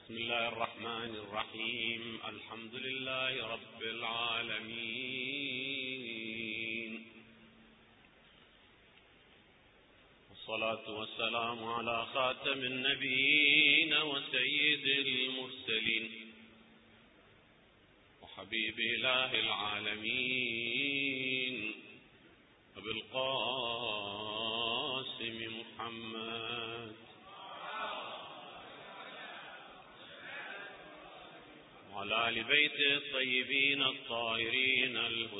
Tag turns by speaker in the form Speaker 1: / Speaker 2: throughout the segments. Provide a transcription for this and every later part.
Speaker 1: بسم الله الرحمن الرحيم. الحمد لله رب العالمين، والصلاة والسلام على خاتم النبيين وسيد المرسلين وحبيب إله العالمين أبي القاسم محمد وعلى آل بيته الطيبين الطاهرين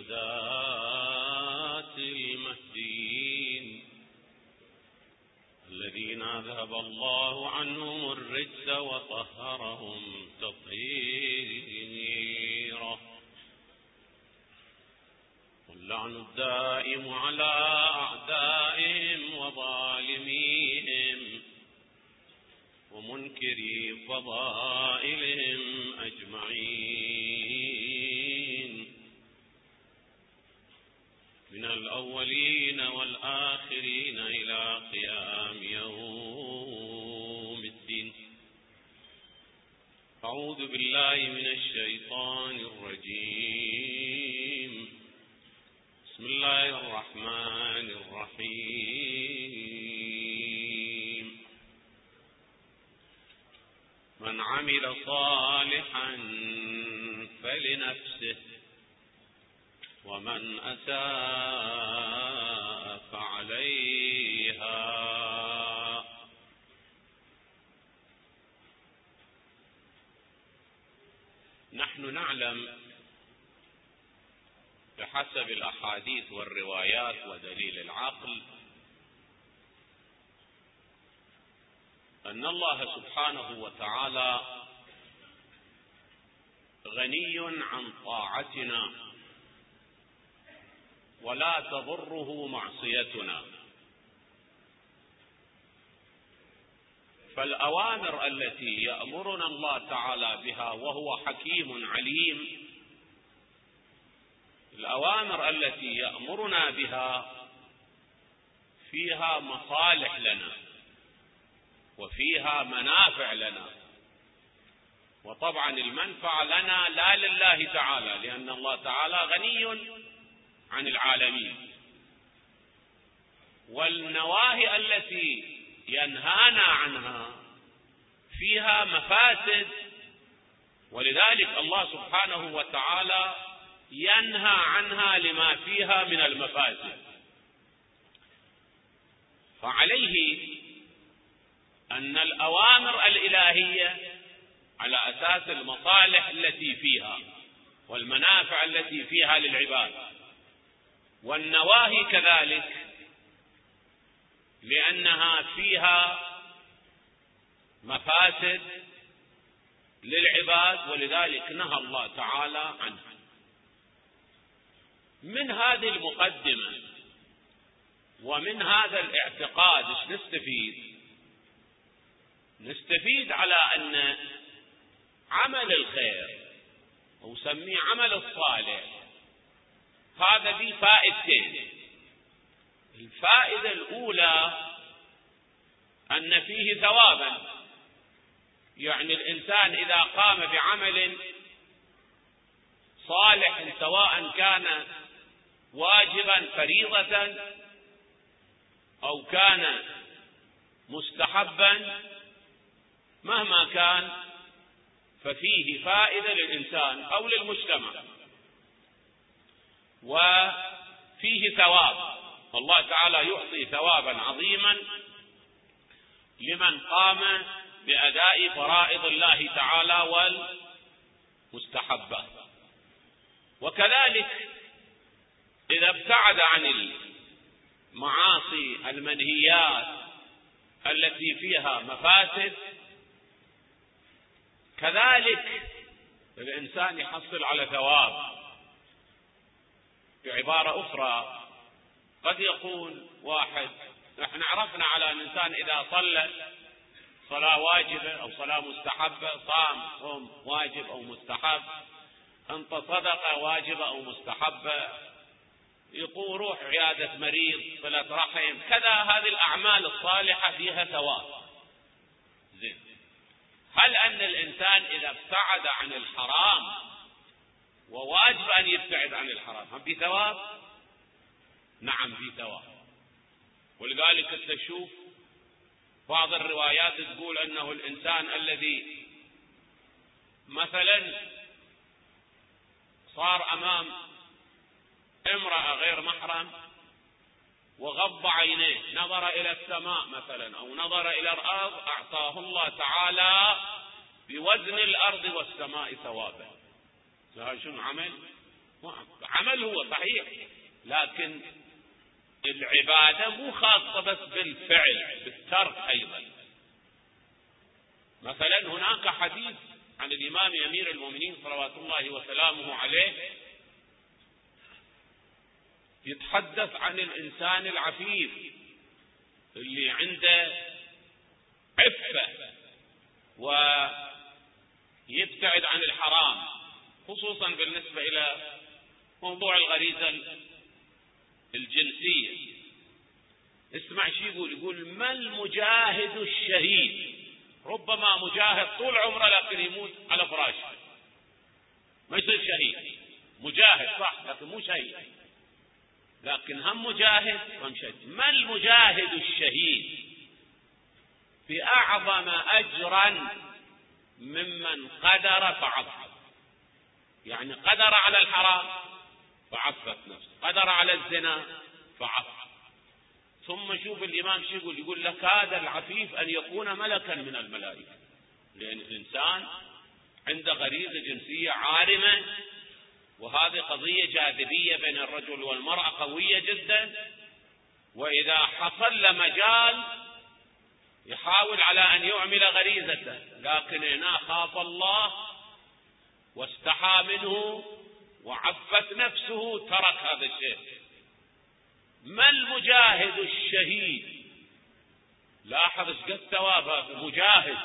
Speaker 1: الهداة المهديين الذين أذهب الله عنهم الرجس وطهرهم تطهيرا، واللعن الدائم على أعدائهم وظالميهم ومنكري فضائلهم أجمعين من الأولين والآخرين إلى قيام يوم الدين. أعوذ بالله من الشيطان الرجيم. بسم الله الرحمن الرحيم. من عمل صالحا فلنفسه ومن أساء فعليها. نحن نعلم بحسب الأحاديث والروايات ودليل العقل أن الله سبحانه وتعالى غني عن طاعتنا ولا تضره معصيتنا، فالأوامر التي يأمرنا الله تعالى بها وهو حكيم عليم، الأوامر التي يأمرنا بها فيها مصالح لنا وفيها منافع لنا، وطبعا المنفعة لنا لا لله تعالى، لأن الله تعالى غني عن العالمين. والنواهي التي ينهانا عنها فيها مفاسد، ولذلك الله سبحانه وتعالى ينهى عنها لما فيها من المفاسد. فعليه أن الأوامر الإلهية على أساس المصالح التي فيها والمنافع التي فيها للعباد، والنواهي كذلك لأنها فيها مفاسد للعباد، ولذلك نهى الله تعالى عنها. من هذه المقدمة ومن هذا الاعتقاد ايش نستفيد على أن عمل الخير أو سميه عمل الصالح هذا فيه فائدتين. الفائدة الأولى أن فيه ثوابا، يعني الإنسان إذا قام بعمل صالح سواء كان واجبا فريضة أو كان مستحبا مهما كان ففيه فائدة للإنسان أو للمجتمع وفيه ثواب. الله تعالى يعطي ثوابا عظيما لمن قام بأداء فرائض الله تعالى والمستحبات. وكذلك إذا ابتعد عن المعاصي المنهيات التي فيها مفاسد كذلك الإنسان يحصل على ثواب. بعبارة أخرى قد يقول واحد نحن عرفنا على الإنسان إذا صلى صلاة واجبة أو صلاة مستحبة، صام صوم واجب أو مستحب، أنت صدقة واجبة أو مستحبة، يقول روح عيادة مريض، صلة رحم، كذا، هذه الأعمال الصالحة فيها ثواب. زين، هل أن الإنسان إذا ابتعد عن الحرام وواجب أن يبتعد عن الحرام هم في ثواب؟ نعم في ثواب. ولذلك تشوف بعض الروايات تقول أنه الإنسان الذي مثلا صار أمام امرأة غير محرم وغض عينيه، نظر إلى السماء مثلا أو نظر إلى الأرض، أعطاه الله تعالى بوزن الأرض والسماء ثوابا. هذا شنو عمل؟ عمل هو صحيح، لكن العبادة مو خاصة بس بالفعل، بالترك أيضا. مثلا هناك حديث عن الإمام أمير المؤمنين صلوات الله وسلامه عليه يتحدث عن الإنسان العفيف اللي عنده عفة ويبتعد عن الحرام، خصوصا بالنسبة إلى موضوع الغريزة الجنسية. اسمع شي يقول ما المجاهد الشهيد؟ ربما مجاهد طول عمره لكن يموت على فراشه، ما يصير شهيد. مجاهد صح لكن مو شهيد، لكن هم مجاهد هم شهيد. ما المجاهد الشهيد بأعظم أجرا ممن قدر فعفف. يعني قدر على الحرام فعفت نفسه، قدر على الزنا فعفف. ثم شوف الإمام شو يقول لك هذا العفيف أن يكون ملكا من الملائكة، لأن الإنسان عنده غريزة جنسية عارمة، وهذه قضية جاذبية بين الرجل والمرأة قوية جدا، وإذا حصل له مجال يحاول على أن يعمل غريزته، لكن هنا خاف الله واستحى منه وعفت نفسه ترك هذا الشيء. ما المجاهد الشهيد؟ لاحظ ايش قد ثواب هذا مجاهد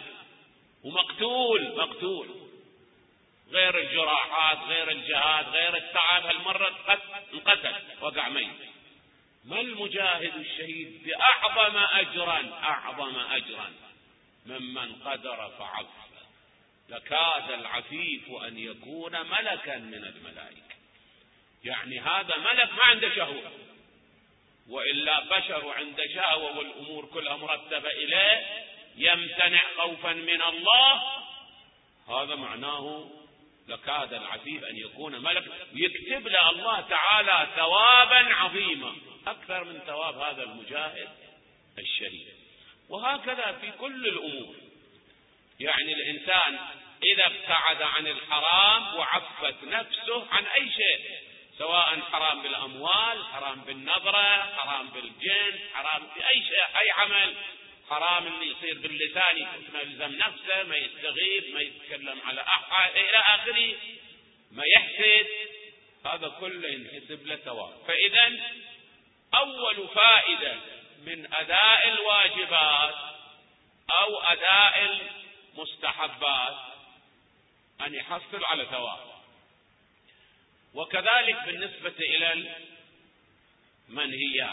Speaker 1: ومقتول، غير الجراحات غير الجهاد غير التعب، هالمرة انقتل وقع ميت. ما المجاهد الشهيد بأعظم أجرا ممن قدر فعف. لكاد العفيف أن يكون ملكا من الملائكة. يعني هذا ملك ما عنده شهوة، وإلا بشر عنده شهوة والأمور كلها مرتبة إليه يمتنع خوفا من الله، هذا معناه لكاد العفيف أن يكون ملك، يكتب له الله تعالى ثوابا عظيما أكثر من ثواب هذا المجاهد الشهيد. وهكذا في كل الأمور. يعني الإنسان إذا ابتعد عن الحرام وعفت نفسه عن أي شيء، سواء حرام بالأموال، حرام بالنظرة، حرام بالجنس، حرام في أي شيء، أي عمل حرام اللي يصير باللسان ما يلزم نفسه، ما يستغيب، ما يتكلم على أحد إلى آخره، ما يحسد، هذا كله ينحسب له ثواب. فإذا أول فائدة من أداء الواجبات أو أداء المستحبات أن يحصل على ثواب. وكذلك بالنسبة إلى المنهيات.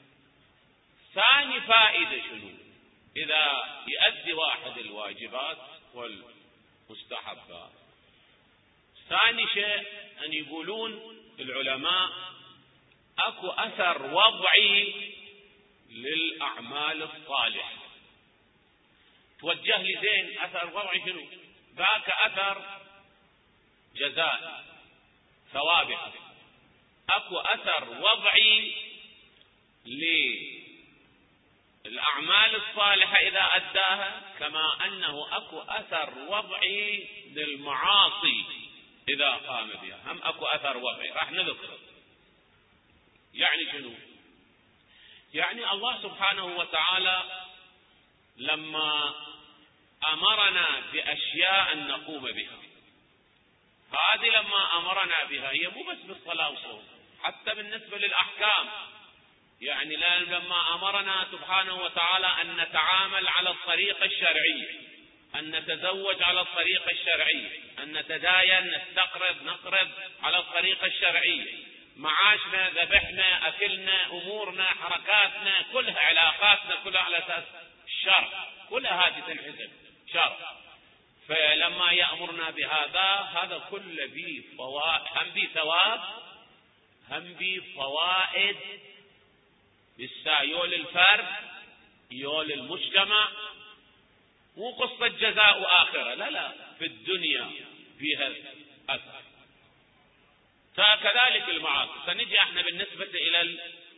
Speaker 1: ثاني فائدة شنو؟ إذا يؤدي واحد الواجبات والمستحبات، ثاني شيء أن يقولون العلماء أكو أثر وضعي للأعمال الصالحة. توجه لي زين أثر وضعي شنو؟ ذاك أثر جزاء ثوابه. أكو أثر وضعي للأعمال الصالحة إذا أداها، كما أنه أكو أثر وضعي للمعاصي إذا قام بها، هم أكو أثر وضعي راح نذكر. يعني شنو؟ يعني الله سبحانه وتعالى لما أمرنا بأشياء نقوم بها، هذه لما أمرنا بها هي مو بس بالصلاة والصوم، حتى بالنسبة للأحكام. يعني لما أمرنا سبحانه وتعالى أن نتعامل على الطريقة الشرعية، أن نتزوج على الطريقة الشرعية، أن نتداين نقرض على الطريقة الشرعية، معاشنا ذبحنا أكلنا أمورنا حركاتنا كلها علاقاتنا كلها على أساس الشرع، كلها هذه تنحسب شرع. فلما يأمرنا بهذا، هذا كله به هم به ثواب، هم به فوائد يول الفرد يول المجتمع. مو قصة جزاء وآخرة، لا، في الدنيا فيها أثر. كذلك المعاصي. سنجي احنا بالنسبة إلى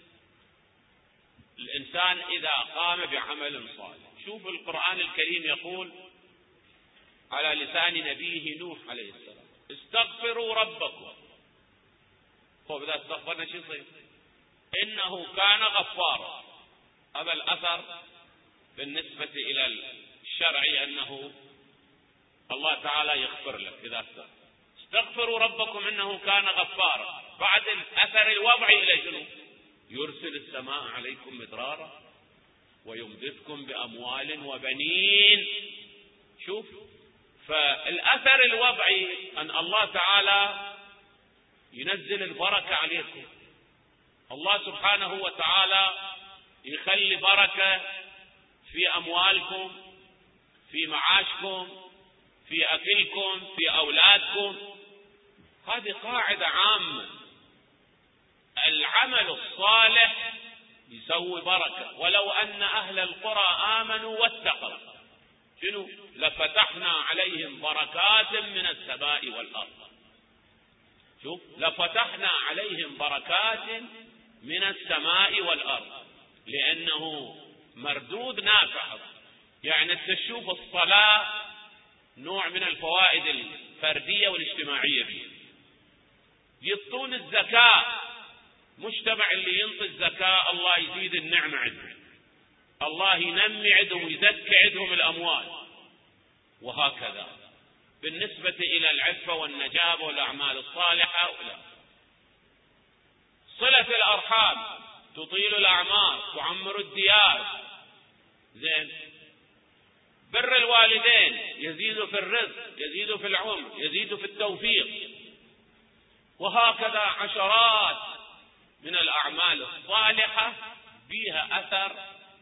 Speaker 1: الإنسان إذا قام بعمل صالح. شوف القرآن الكريم يقول على لسان نبيه نوح عليه السلام: استغفروا ربكم. طيب إذا استغفرنا شو يصير؟ إنه كان غفارا. هذا الأثر بالنسبة إلى الشرع، أنه الله تعالى يغفر لك إذا استغفر. استغفروا ربكم إنه كان غفارا. بعد الأثر الوضعي إلى شنو؟ يرسل السماء عليكم مدرارا ويمددكم بأموال وبنين. شوف، فالأثر الوضعي أن الله تعالى ينزل البركة عليكم. الله سبحانه وتعالى يخلي بركة في أموالكم، في معاشكم، في أكلكم، في أولادكم. هذه قاعدة عامة. العمل الصالح يسوي بركة. ولو أن أهل القرى آمنوا واتقوا شنو؟ لفتحنا عليهم بركات من السماء والأرض. شوف، لفتحنا عليهم بركات من السماء والأرض، لأنه مردود نافع. يعني تشوف الصلاة نوع من الفوائد الفردية والاجتماعية فيه. يعطون الزكاة، مجتمع اللي ينطي الزكاة الله يزيد النعمة عندهم، الله ينمي عندهم ويزكي عندهم الأموال. وهكذا بالنسبة إلى العفة والنجابة والأعمال الصالحة. صلة الأرحام تطيل الأعمار، تعمر الديار. زين. بر الوالدين يزيد في الرزق، يزيد في العمر، يزيد في التوفيق. وهكذا عشرات من الأعمال الصالحة بها أثر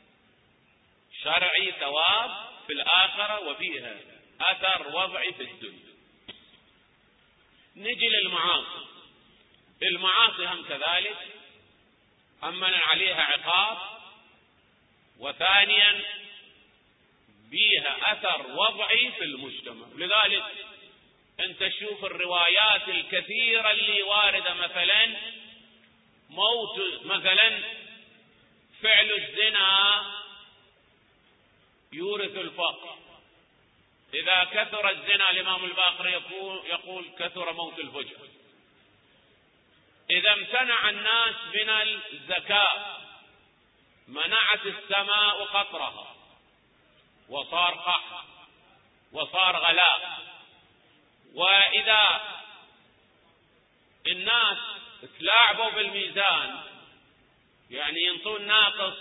Speaker 1: شرعي ثواب في الآخرة، وبها أثر وضعي في الدنيا. نجي للمعاصي. المعاصي هم كذلك، أمن عليها عقاب، وثانيا بيها أثر وضعي في المجتمع. لذلك أنت شوف الروايات الكثيرة اللي واردة، مثلا موت، مثلا فعل الزنا يورث الفقر. إذا كثر الزنا، الإمام الباقر يقول كثر موت الفجر. إذا امتنع الناس من الزكاة منعت السماء قطرها، وصار قحط، وصار غلاء. وإذا الناس تلاعبوا بالميزان، يعني ينطون ناقص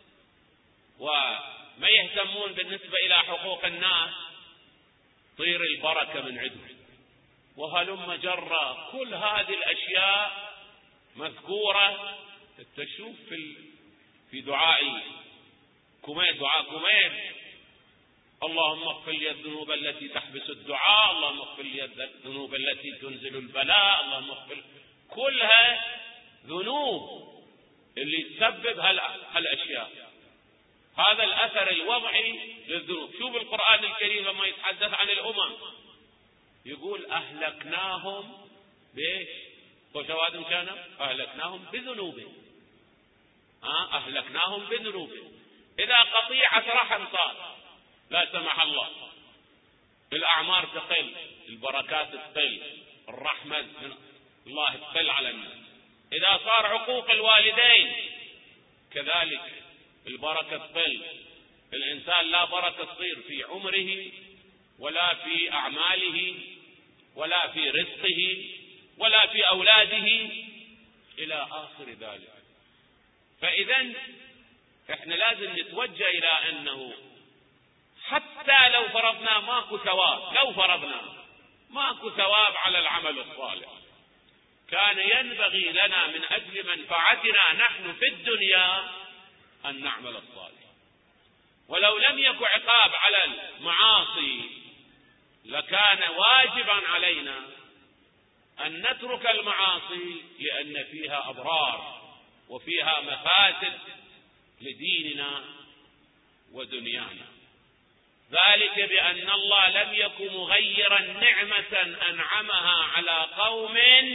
Speaker 1: وما يهتمون بالنسبة إلى حقوق الناس، طير البركة من عندهم. وهلم جرى كل هذه الأشياء مذكورة. تشوف في دعاء كميل، دعاء كميل: اللهم اغفر لي الذنوب التي تحبس الدعاء، اللهم اغفر لي الذنوب التي تنزل البلاء، اللهم اغفر. كلها ذنوب اللي تسبب هالأشياء. هذا الأثر الوضعي للذنوب. شوف القرآن الكريم لما يتحدث عن الأمم يقول أهلكناهم بإيش؟ وشوادهم كانوا أهلكناهم بذنوبهم. أهلكناهم بذنوبهم. إذا قطيعة رحم صار، لا سمح الله، الأعمار تقل، البركات تقل، الرحمة من الله تقل على الناس. إذا صار عقوق الوالدين كذلك البركة تقل. الإنسان لا بركة تصير في عمره، ولا في أعماله، ولا في رزقه، ولا في أولاده، إلى آخر ذلك. فإذا إحنا لازم نتوجه إلى أنه حتى لو فرضنا ماكو ثواب، لو فرضنا ماكو ثواب على العمل الصالح، كان ينبغي لنا من أجل منفعتنا نحن في الدنيا أن نعمل الصالح. ولو لم يكن عقاب على المعاصي لكان واجبا علينا أن نترك المعاصي لأن فيها أضرار وفيها مفاسد لديننا ودنيانا، ذلك بأن الله لم يكن مغيرا نعمة أنعمها على قوم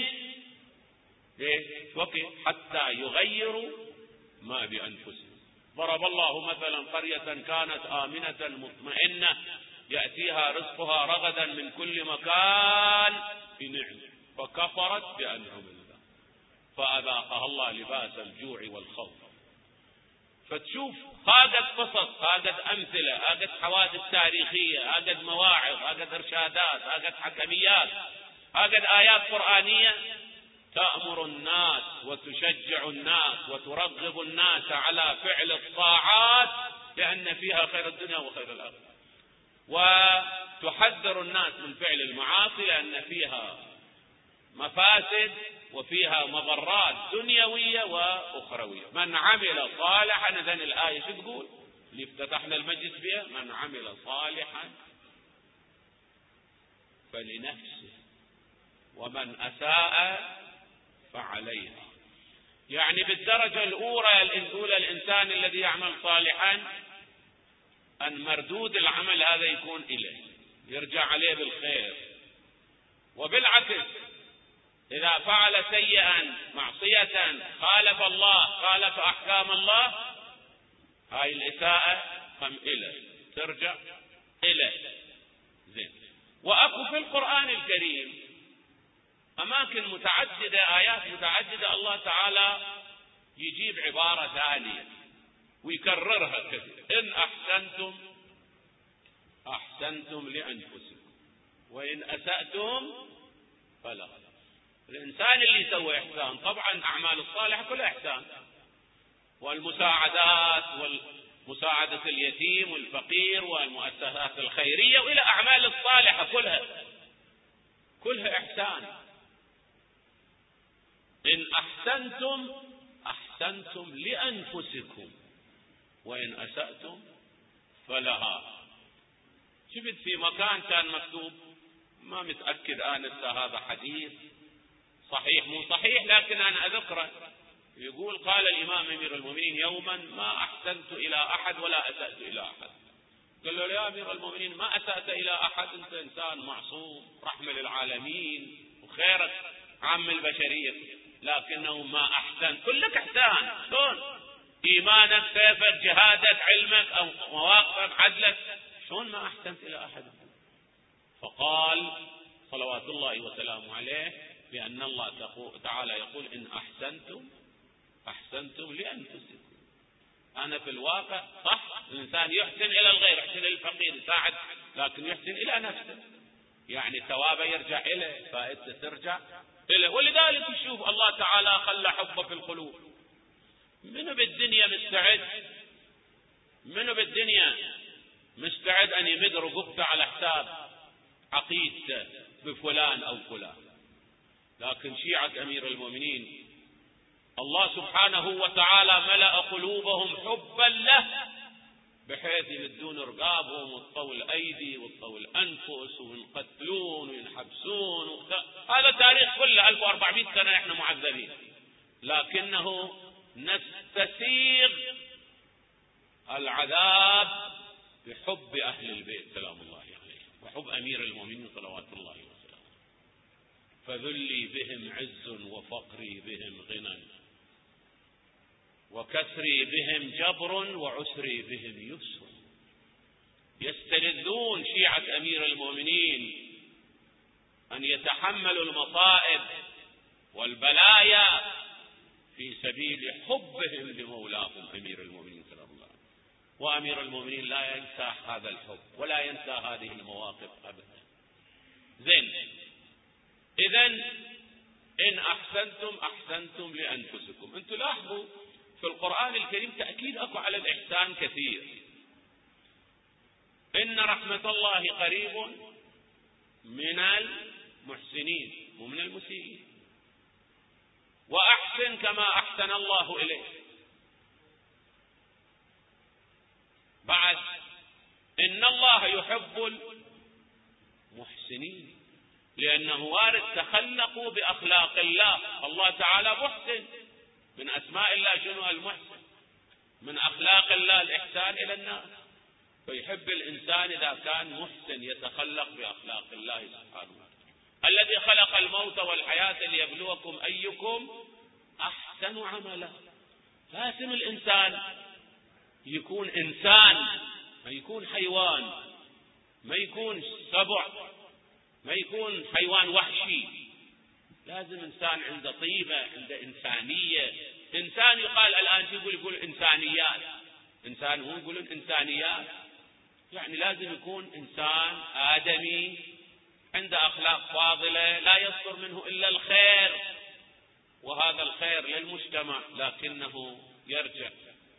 Speaker 1: حتى يغيروا ما بأنفسهم. ضرب الله مثلا قرية كانت آمنة مطمئنة يأتيها رزقها رغدا من كل مكان بنعمة فكفرت بأنعم الله فأذاقها الله لباس الجوع والخوف. فتشوف هاقد قصص، هاقد أمثلة، هاقد حوادث تاريخية، هاقد مواعظ، هاقد إرشادات، هاقد حكميات، هاقد آيات قرآنية تأمر الناس وتشجع الناس وترغب الناس على فعل الطاعات لأن فيها خير الدنيا وخير الآخرة، وتحذر الناس من فعل المعاصي لأن فيها مفاسد وفيها مضرات دنيوية وأخروية. من عمل صالحا، إذن الآية شو تقول اللي افتتحنا المجلس بها؟ من عمل صالحا فلنفسه ومن أساء فعليها. يعني بالدرجة الأولى الإنسان الذي يعمل صالحا أن مردود العمل هذا يكون إليه، يرجع عليه بالخير. وبالعكس إذا فعل سيئا معصية خالف الله، خالف أحكام الله، هاي الإساءة هم إليه، ترجع إليه. زين. وأكو في القرآن الكريم أماكن متعددة، آيات متعددة الله تعالى يجيب عبارة ثانية ويكررها كثير: إن أحسنتم أحسنتم لأنفسكم وإن أسأتم فلا. الإنسان اللي يسوي إحسان، طبعا الأعمال الصالحة كلها إحسان، والمساعدات والمساعدة اليتيم والفقير والمؤسسات الخيرية وإلى أعمال الصالحة كلها إحسان. إن أحسنتم أحسنتم لأنفسكم وإن أسأتم فلها. شفت في مكان كان مكتوب، ما متأكد آنسة هذا حديث صحيح مو صحيح لكن أنا أذكره، يقول قال الإمام أمير المؤمنين يوما: ما أحسنت إلى أحد ولا أسأت إلى أحد. قال له: يا أمير المؤمنين ما أسأت إلى أحد، أنت إنسان معصوم رحمة للعالمين وخيرك عام البشرية، لكنه ما أحسن. كلك إحسان، شلون؟ إيمانك، سيفك، جهادك، علمك أو مواقفك، عدلك، شلون ما أحسنت إلى أحد؟ فقال صلوات الله وسلامه عليه: لأن الله تعالى يقول: إن أحسنتم أحسنتم لأنفسكم. أنا في الواقع صح، الإنسان يحسن إلى الغير، يحسن إلى الفقير، يساعد، لكن يحسن إلى نفسه، يعني ثوابه يرجع إليه، فائدته ترجع إليه. ولذلك تشوف الله تعالى خلى حبه في القلوب. منو بالدنيا مستعد أن يمد رقبته على حساب عقيدته بفلان أو فلان؟ لكن شيعة أمير المؤمنين الله سبحانه وتعالى ملأ قلوبهم حبا له بحيث يمدون رقابهم وتطول الأيدي وتطول الأنفس وينقتلون وينحبسون هذا تاريخ كله 1400 سنة احنا معذبين، لكنه نستسيغ العذاب بحب أهل البيت سلام الله عليه وحب أمير المؤمنين صلوات الله وسلامه. فذلي بهم عز وفقري بهم غنى وكسري بهم جبر وعسري بهم يسر. يستلذون شيعة أمير المؤمنين أن يتحملوا المصائب والبلايا في سبيل حبهم لمولاهم أمير المؤمنين صلى الله عليه وسلم. وأمير المؤمنين لا ينسى هذا الحب ولا ينسى هذه المواقف أبدا. زين، إذن إن أحسنتم أحسنتم لأنفسكم. أنتم لاحظوا في القرآن الكريم تأكيد أكو على الإحسان كثير. إن رحمة الله قريب من المحسنين ومن المسيئين، وأحسن كما أحسن الله إليك. بعد إن الله يحب محسنين، لأنه وارد تخلقوا بأخلاق الله. الله تعالى محسن، من أسماء الله شنو؟ المحسن. من أخلاق الله الإحسان إلى الناس، فيحب الإنسان إذا كان محسن يتخلق بأخلاق الله سبحانه وتعالى. الذي خلق الموت والحياة ليبلوكم أيكم أحسن عملا. لازم الإنسان يكون إنسان، ما يكون حيوان، ما يكون سبع، ما يكون حيوان وحشي. لازم إنسان عنده طيبة، عنده إنسانية. إنسان يقال الآن يقول إنسانيات، إنسان هو يقولون إنسانيات، يعني لازم يكون إنسان آدمي عنده أخلاق فاضلة لا يصدر منه إلا الخير، وهذا الخير للمجتمع، لكنه يرجع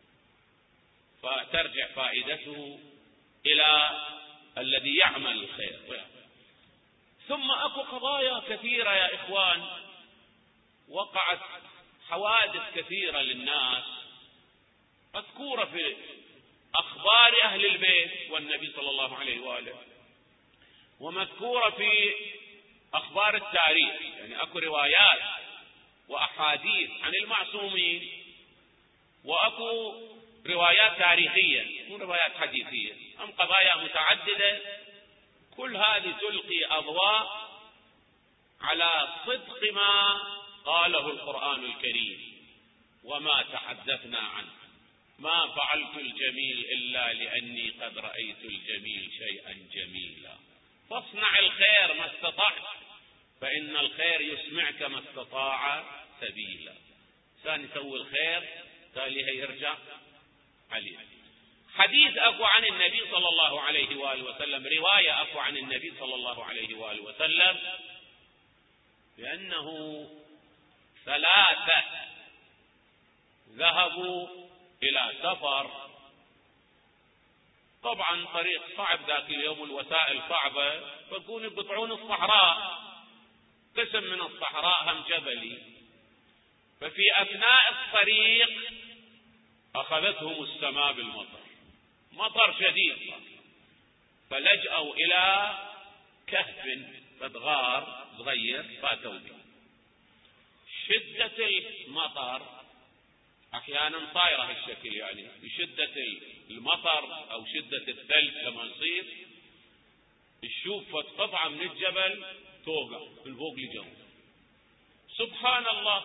Speaker 1: فترجع فائدته إلى الذي يعمل الخير. ثم أكو قضايا كثيرة يا إخوان، وقعت حوادث كثيرة للناس مذكورة في أخبار أهل البيت والنبي صلى الله عليه وآله، ومذكورة في أخبار التاريخ. يعني أكو روايات وأحاديث عن المعصومين، وأكو روايات تاريخية مو روايات حديثية، أم قضايا متعددة. كل هذه تلقي أضواء على صدق ما قاله القرآن الكريم وما تحدثنا عنه. ما فعلت الجميل إلا لأني قد رأيت الجميل شيئا جميلا، فاصنع الخير ما استطعت فإن الخير يسمعك ما استطاع سبيلا. إنسان يسوي الخير تالي يرجع عليه. حديث أكو عن النبي صلى الله عليه وآله وسلم، رواية أكو عن النبي صلى الله عليه وآله وسلم بأنه 3 ذهبوا إلى سفر. طبعا طريق صعب ذاك اليوم، الوسائل صعبة، فكونوا يقطعون الصحراء، قسم من الصحراء هم جبلي. ففي أثناء الطريق أخذتهم السماء بالمطر، مطر شديد، فلجأوا إلى كهف غار صغير فاتوا به. شدة المطر أحيانا صايرة هالشكل، يعني بشدة المطر أو شدة الثلج لما يصير تشوف قطعة من الجبل توقع من فوق لجو، سبحان الله.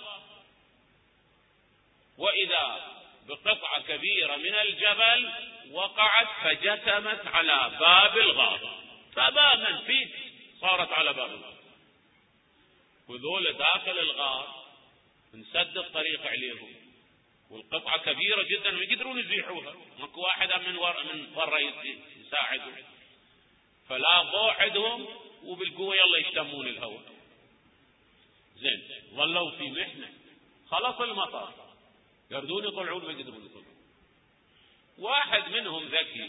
Speaker 1: وإذا بقطعة كبيرة من الجبل وقعت فجثمت على باب الغار، تماما فيه صارت على باب الغار، وذول داخل الغار انسد الطريق عليهم، والقطعة كبيرة جدا ما يقدرون يزيحوها، ماكو واحد من ورا يساعدهم، فلا ضوء عندهم وبالقوة يلا يشتمون الهواء. زين، ظلوا في محنة، خلص المطر يردون يطلعون ما يقدرون يطلعون. واحد منهم ذكي،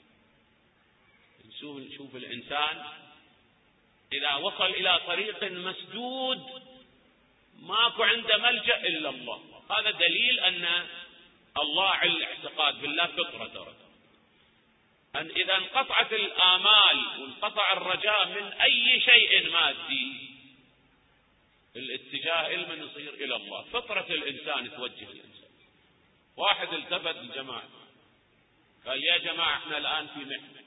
Speaker 1: نشوف الإنسان إذا وصل إلى طريق مسدود ماكو عنده ملجأ إلا الله، هذا دليل أن الله الاعتقاد بالله فطرة ترى. أن إذا انقطعت الآمال وانقطع الرجاء من أي شيء مادي، الاتجاه إلما يصير إلى الله، فطرة الإنسان توجه الإنسان. واحد التفت الجماعة قال يا جماعة احنا الآن في محنة،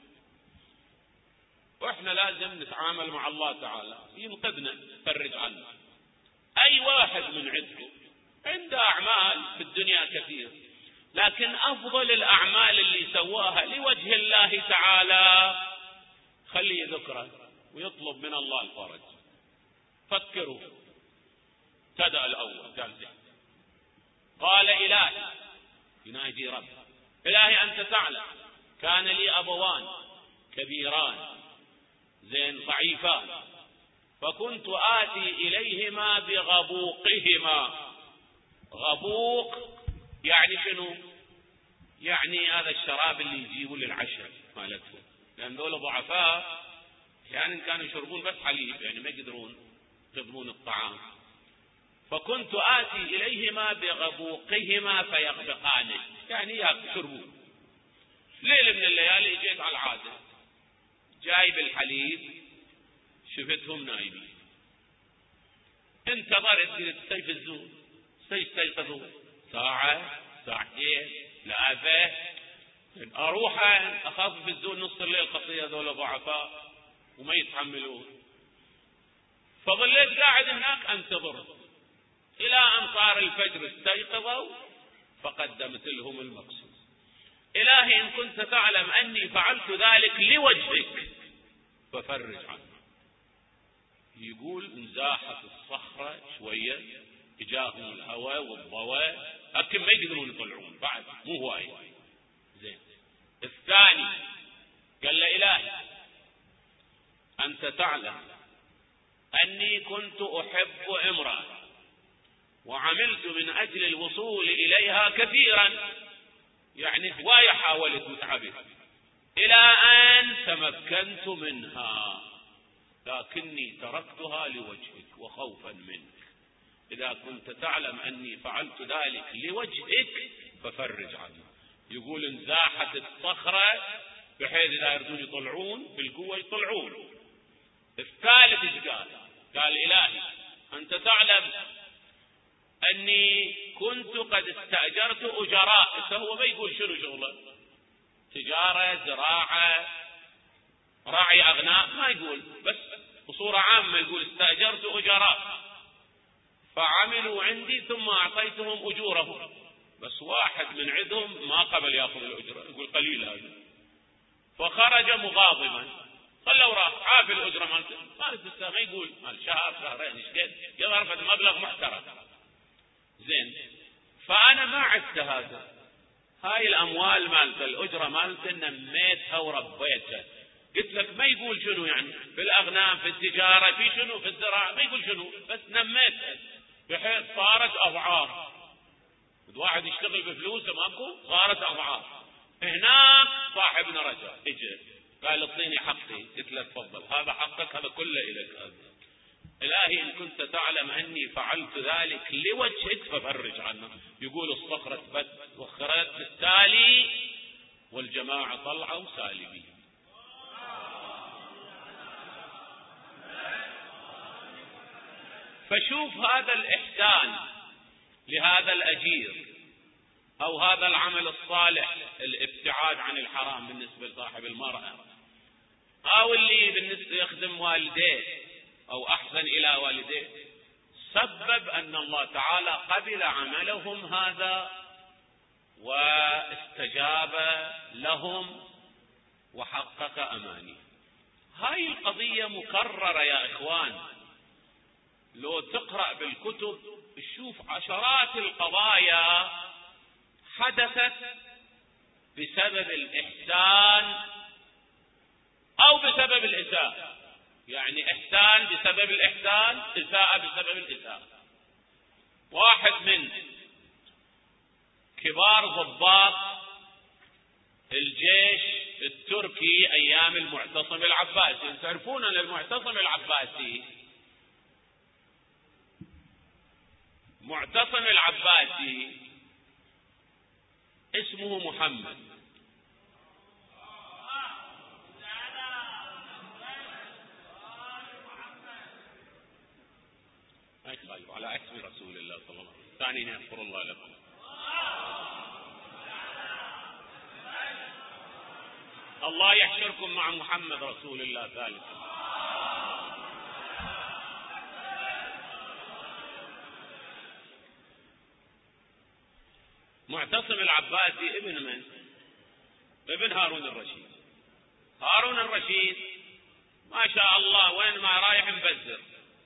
Speaker 1: واحنا لازم نتعامل مع الله تعالى ينقذنا يفرج عنا. أي واحد من عندكم عنده أعمال في الدنيا كثير، لكن أفضل الأعمال اللي سواها لوجه الله تعالى خليه ذكره ويطلب من الله الفرج. فكروا. ابتدأ الأول قال إلهي، يناجي رب، إلهي أنت تعلم كان لي أبوان كبيران زين ضعيفان، فكنت آتي إليهما بغبوقهما. غبوق يعني شنو؟ يعني هذا الشراب اللي يجيبوا للعشاء مالتهم، لأن دول ضعفاء يعني كانوا يشربون بس حليب، يعني ما يقدرون يقدمون الطعام. فكنت آتي إليهما بغبوقهما فيغبقانه، يعني يشربون. ليلة من الليالي جيت على العادة، جايب الحليب شفتهم نايمين، انتظرت قلت سيستيقظون ساعة ساعتين ثلاثة، اروح اخاف بالزول نص الليل خطية ذولا ضعفاء وما يتحملون. فظليت قاعد هناك انتظر الى ان صار الفجر، استيقظوا فقدمت لهم المقصود. الهي ان كنت تعلم اني فعلت ذلك لوجهك ففرج عنه. يقول انزاحت الصخرة شوية، اجاهم الهواء والضوء لكن ما يقدرون يطلعون بعد، مو هواي. زين. الثاني قال له الهي انت تعلم اني كنت احب امرأة وعملت من اجل الوصول اليها كثيرا، يعني هواية حاولت وتعبت الى ان تمكنت منها، لكني تركتها لوجهك وخوفا منك. اذا كنت تعلم اني فعلت ذلك لوجهك ففرج عنه. يقول انزاحت الصخرة بحيث اذا يردون يطلعون بالقوة يطلعون. الثالث ايش قال؟ قال الهي انت تعلم اني كنت قد استأجرت اجراء. هو ما يقول شنو شغله، تجارة زراعة راعي اغنام، ما يقول، بس بصورة عامة يقول استأجرت اجراء فعملوا عندي ثم اعطيتهم اجورهم. بس واحد من عندهم ما قبل ياخذ الاجرة، يقول قليل هذا، فخرج مغاضبا. خلوا راح عاف الاجرة مالته، قالت ما يقول مال شهر شهرين ايش قد يظهر مبلغ محترم. زين. فانا ما عدت هذا، هاي الاموال مالته الاجرة مالته نميتها وربيتها. قلت لك ما يقول شنو يعني في الاغنام في التجارة في شنو في الزراعة، ما يقول شنو، بس نميتها بحيث صارت اضعاف. واحد يشتغل بفلوسه ماكو، صارت اضعاف. هناك صاحبنا رجع اجى قال اعطيني حقي، قلت له تفضل هذا حقك، هذا كله اليك. هذا الهي ان كنت تعلم اني فعلت ذلك لوجهك ففرج عنه. يقول الصخرة ثبت وخرت بالتالي والجماعة طلعوا سالمين. فشوف هذا الإحسان لهذا الأجير أو هذا العمل الصالح، الابتعاد عن الحرام بالنسبة لصاحب المرأة، أو اللي بالنسبة يخدم والديه أو أحسن إلى والديه، سبب أن الله تعالى قبل عملهم هذا واستجاب لهم وحقق أماني. هاي القضية مكررة يا إخوان، لو تقرأ بالكتب تشوف عشرات القضايا حدثت بسبب الإحسان أو بسبب الإساءة. يعني إحسان بسبب الإحسان، إساءة بسبب الإساءة. واحد من كبار ضباط الجيش التركي أيام المعتصم العباسي، تعرفون أن المعتصم العباسي معتصم العباسي اسمه محمد، على اسم رسول الله صلى الله عليه وسلم. ثاني يغفر الله لكم. الله يحشركم مع محمد رسول الله ثالثا. معتصم العباسي ابن من؟ ابن هارون الرشيد. هارون الرشيد ما شاء الله وين ما رايح مبذر.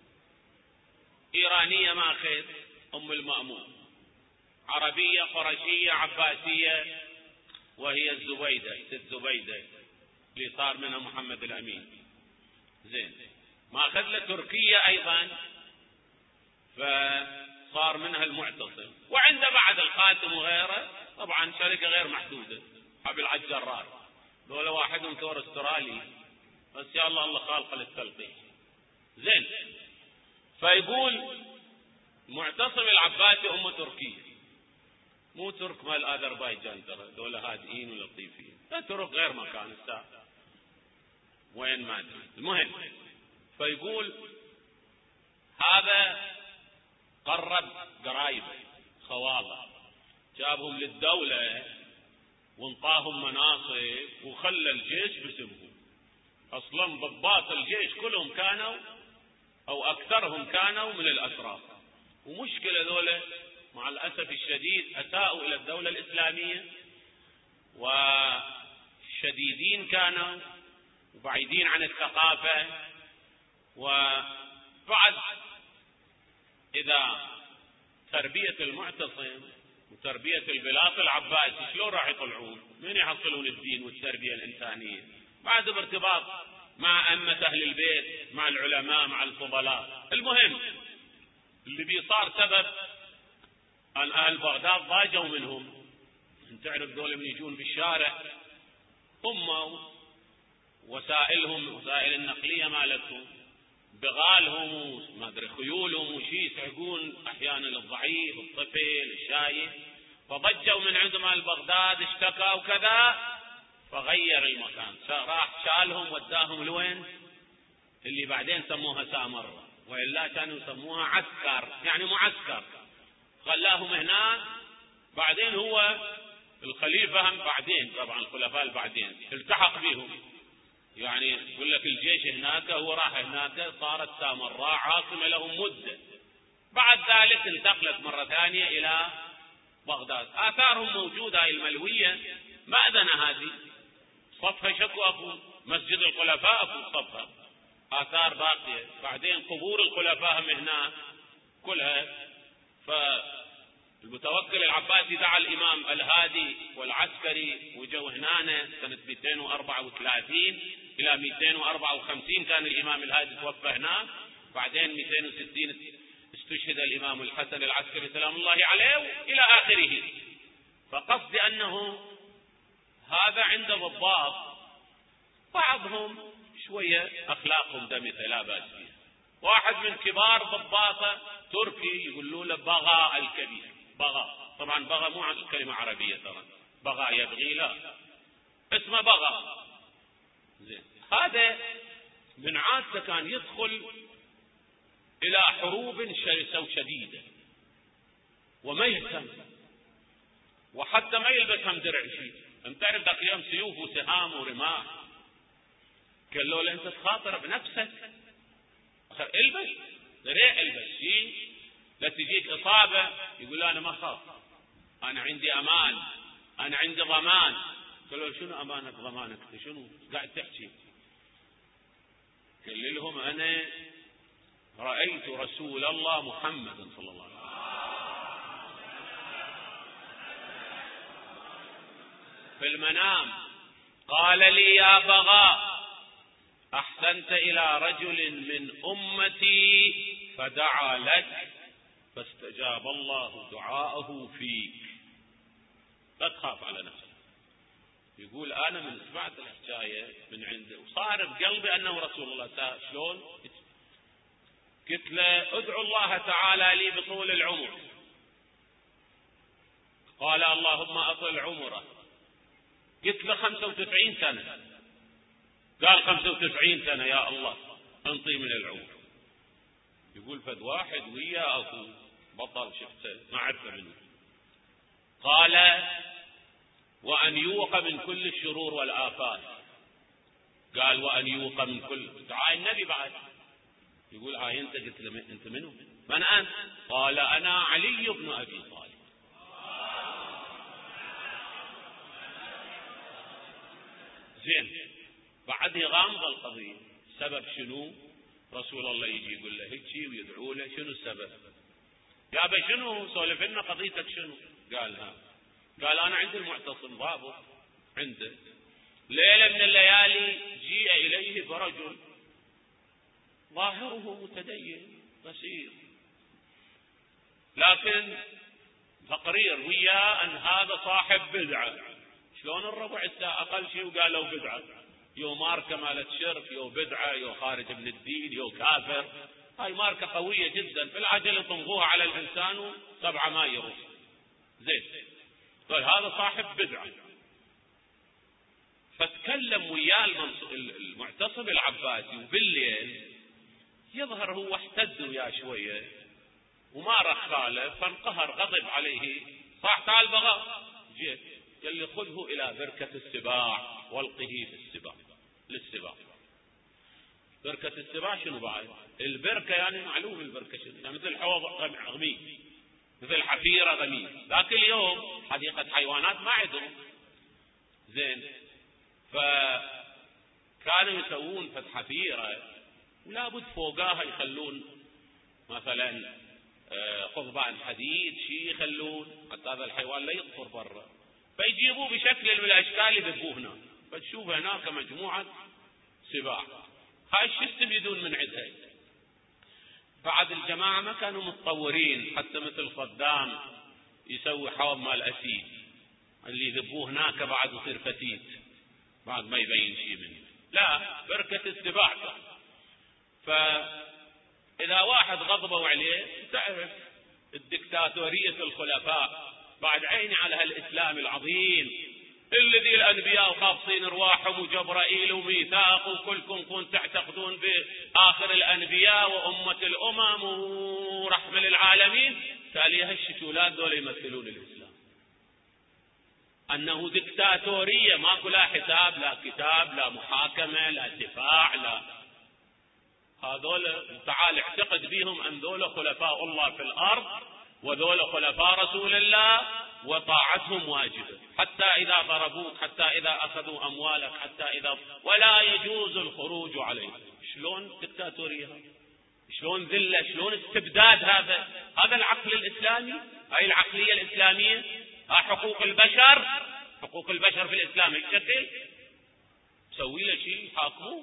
Speaker 1: إيرانية ما خير، أم المأمون، عربية قرشية عباسية، وهي الزبيدة، ست زبيدة اللي صار منها محمد الأمين. زين. ما أخذ له تركيا أيضا فصار منها المعتصم، وعنده بعد الخاتم وغيره، طبعا شركة غير محدودة، حبل الجرار، دولة واحدهم ثور استرالي، بس يا الله خالق للتلقيح. زين. فيقول معتصم العباسي أم تركية، مو ترك مال أذربيجان، ترى دولة هادئين ولطيفين، لا ترك غير مكان الساعة وين ما أدري. المهم فيقول هذا قرب قرايبه خواله، جابهم للدولة وانطاهم مناصب وخلى الجيش باسمهم. اصلا ضباط الجيش كلهم كانوا او اكثرهم كانوا من الاتراك، ومشكلة ذولا مع الاسف الشديد اساءوا الى الدولة الاسلامية، وشديدين كانوا وبعيدين عن الثقافة. وبعد إذا تربية المعتصم وتربية البلاط العباسي شلون راح يطلعون؟ من يحصلون الدين والتربية الإنسانية؟ بعد بارتباط مع أئمة أهل البيت، مع العلماء، مع الفضلاء. المهم اللي بيصار سبب أن أهل بغداد ضاجوا منهم. تعرف دول من يجون في الشارع هم وسائلهم، وسائل النقلية مالتهم، بغالهم وما ادري خيولهم وشي، يسحقون احيانا الضعيف الطفل الشايب. فضجوا من عندهم اهل بغداد، اشتكوا وكذا، فغير المكان، راح شالهم وداهم لوين؟ اللي بعدين سموها سامرة، والا كانوا يسموها عسكر، يعني معسكر. خلاهم هنا. بعدين هو الخليفة هم بعدين، طبعا الخلفاء بعدين التحق بهم، يعني يقول لك الجيش هناك، هو راح هناك، صارت سامراء عاصمة لهم مدة. بعد ذلك انتقلت مرة ثانية إلى بغداد. آثارهم موجودة، الملوية مأذنة هذه، صفها شكو أبو مسجد الخلفاء أبو صفها، آثار باقية. بعدين قبور الخلفاء من هناك كلها. فالمتوكل العباسي دعا الإمام الهادي والعسكري وجو هنا سنة 234 إلى 254 كان الإمام الهادي توفى هناك. بعدين 260 استشهد الإمام الحسن العسكري سلام الله عليه إلى آخره. فقصد أنه هذا عند ضباط بعضهم شوية أخلاقهم دمثة لا بأس فيها. واحد من كبار ضباطه تركي يقولوا له بغاء الكبير. بغاء، طبعا بغاء مو كلمة عربية، ترى بغاء يبغي، لا، اسمه بغاء. زين، هذا من عادته كان يدخل إلى حروب شرسة وشديدة وما يهتم، وحتى ما يلبس هم درع شيء. انت تعرف ذاك اليوم سيوف وسهام ورماح، قال له انت تخاطر بنفسك، البس درع، البس شيء لا تجيك اصابه. يقول انا ما اخاف، انا عندي امان، انا عندي ضمان. قال له شنو امانك ضمانك؟ شنو قاعد تحكي؟ قال لهم انا رايت رسول الله محمد صلى الله عليه وسلم في المنام قال لي يا بغاء احسنت الى رجل من امتي فدعا لك فاستجاب الله دعاءه فيك، لا تخاف على نفسك. يقول انا من سمعت الحكايه من عنده وصار بقلبي انه رسول الله. شلون؟ قلت له ادعو الله تعالى لي بطول العمر. قال اللهم اطل عمره. قلت له 95 سنة. قال 95 سنة يا الله انطي من العمر. يقول فد واحد ويا اخو بطل شفته ما عرفه منه، قال وان يوق من كل الشرور والآفات. قال وان يوق من كل دعاء النبي بعد. يقول انت؟ قلت له انت منو؟ من انت؟ قال انا علي بن ابي طالب. زين، بعد يغامض القضية. السبب شنو؟ رسول الله يجي يقول له هيك ويدعو له. شنو السبب؟ يابا شنو؟ سولف لنا قضيتك شنو؟ قال ها. قال انا عندي المعتصم ضابط عنده، ليلة من الليالي جيء اليه برجل ظاهره متدين بسيط، لكن تقرير وياه ان هذا صاحب بدعة. شلون الربع اقل شيء وقالوا بدعة؟ يو ماركة مالت شرك، يو بدعة، يو خارج من الدين، يو كافر. هاي ماركة قوية جدا، في العجل يطنقوها على الانسان و7 ما يروح. زين، قال هذا صاحب بدعة. فتكلم وياه المعتصم العباسي وبالليل يظهر هو احتد وياه شوية وما رخاله، فانقهر غضب عليه، صاح تعال بغى، جيت قال لي خذه إلى بركة السباع والقه في السباع للسباع. بركة السباع شنو بعد؟ البركة يعني معلوم البركة شنو، يعني مثل حوض غميق، مثل حفيرة غميق. ذاك اليوم حديقة حيوانات ما عندهم زين، فكانوا يسوون فد حفيرة ولا بد فوقاها يخلون مثلا قضبان حديد شيء يخلون حتى هذا الحيوان لا يطفر برا، فيجيبوه بشكل من الاشكال يذبوه هنا، فتشوف هناك مجموعة سباع. هاي شو يستفيدون من عندها؟ بعد الجماعة ما كانوا متطورين، حتى مثل صدام يسوي حوض مال اسيد اللي يذبوه هناك بعد يصير فتيت بعد ما يبين شيء منه، لا بركة السباع. فإذا واحد غضبوا عليه، تعرف الدكتاتورية الخلفاء بعد عيني على هالإسلام العظيم الذي الأنبياء خابصين رواحهم وجبرائيل وميثاق وكلكم كنتم تعتقدون بآخر الأنبياء وأمة الأمم ورحمة للعالمين، تالي هالشتولات دول يمثلون الإسلام. أنه دكتاتورية ماكو لا حساب لا كتاب لا محاكمة لا دفاع لا، هذول تعال اعتقد بهم أن ذول خلفاء الله في الأرض وذول خلفاء رسول الله وطاعتهم واجبة، حتى إذا ضربوك، حتى إذا أخذوا أموالك، حتى إذا ولا يجوز الخروج عليه. شلون دكتاتورية؟ شلون ذلة؟ شلون استبداد؟ هذا العقل الإسلامي، هاي العقلية الإسلامية، حقوق البشر، حقوق البشر في الإسلام الشكل سوي له شيء حاكموه،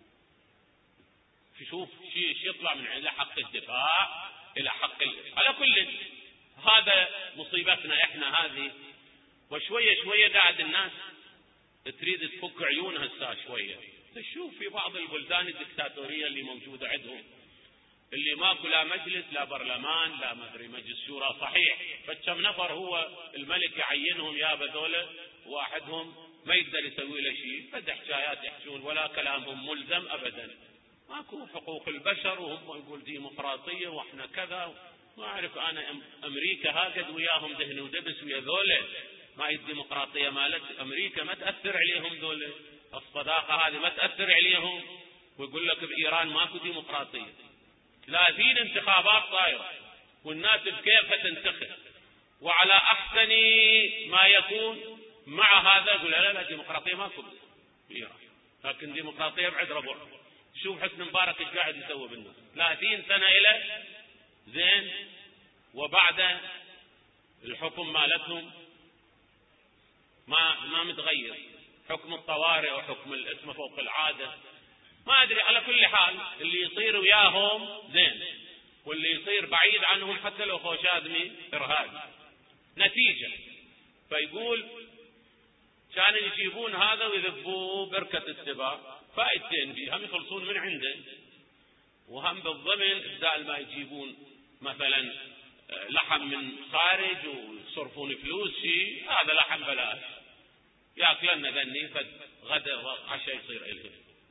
Speaker 1: شوف شيء يطلع من عنده حق الدفاع إلى حق على كل. هذا مصيبتنا احنا هذه، وشوية شوية قاعد الناس تريد تفك عيونها هسه شوية. تشوف في بعض البلدان الدكتاتورية اللي موجودة عندهم اللي ماكو لا مجلس لا برلمان لا مدري مجلس شورى، صحيح فكم نفر هو الملك يعينهم يا بذولة، واحدهم ما يقدر يسوي له شيء، فد حكايات يحجون ولا كلامهم ملزم ابدا. ماكو حقوق البشر وهم يقول ديمقراطية واحنا كذا. ما اعرف انا امريكا هاقد وياهم دهن ودبس ويا ذوله، ما هي الديمقراطية مالت امريكا ما تأثر عليهم ذوله، الصداقة هذه ما تأثر عليهم. ويقول لك بايران ماكو ديمقراطية، 30 انتخابات طايرة والناس بكيفها تنتخب وعلى احسن ما يكون. مع هذا يقول لا ديمقراطية ماكو بايران، لكن ديمقراطية بعد ربع. شوف حسن مبارك ايش قاعد يسوي بالناس 30 سنة إلى زين، وبعد الحكم مالتهم ما متغير، حكم الطوارئ وحكم الاسم فوق العادة. ما أدري، على كل حال اللي يصير وياهم زين واللي يصير بعيد عنهم حتى لو خوشادمي إرهابي نتيجة. فيقول كانوا يجيبون هذا ويذبوه بركة السباع، فائدتين بيه، هم يخلصون من عنده وهم بالضمن بدال ما يجيبون مثلا لحم من خارج ويصرفون فلوس شيء، هذا لحم بلاش ياكلنا ذني فد غدا وعشاء يصير إلهم.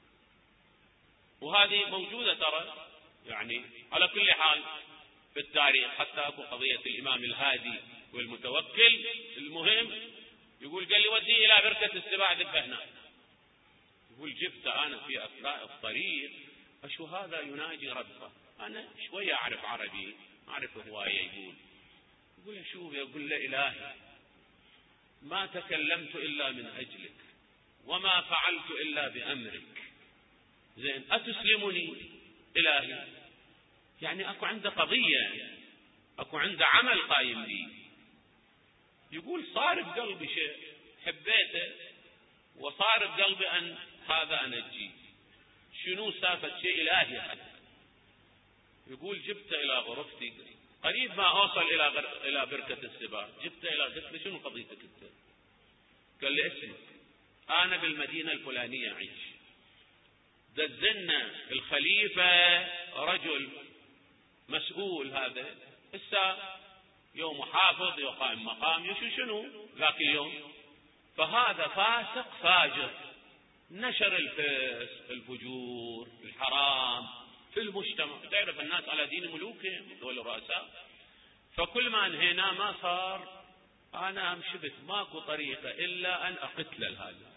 Speaker 1: وهذه موجودة ترى يعني على كل حال في التاريخ. حتى أكو قضية الإمام الهادي والمتوكل، المهم يقول قال لي ودي إلى بركة السباع ذبه هنا. يقول جبت أنا في أثناء الطريق أشو هذا يناجي ربه، أنا شوية أعرف عربي أعرف هواية. يقول شوف، يقول له إلهي ما تكلمت إلا من أجلك وما فعلت إلا بأمرك، زين أتسلمني إلهي؟ يعني أكو عنده قضية، أكو عنده عمل قايم لي. يقول صار بقلبي شيء حبيته وصار بقلبي أن هذا أنجيه. شنو سالفة شيء إلهي حتى. يقول جبت إلى غرفتي قريب ما أوصل إلى بركة السباع، جبت إلى قلت له شنو قضيتك أنت؟ قال لي اسمك أنا بالمدينة الفلانية أعيش، دزنا الخليفة رجل مسؤول، هذا هسه يوم حافظ يقام مقام شنو ذاك اليوم، فهذا فاسق فاجر نشر الفجور الحرام في المجتمع. تعرف الناس على دين ملوكهم دول الرؤساء. فكل ما انهينا ما صار، أنا أمشبت ماكو طريقة إلا أن أقتل هذا،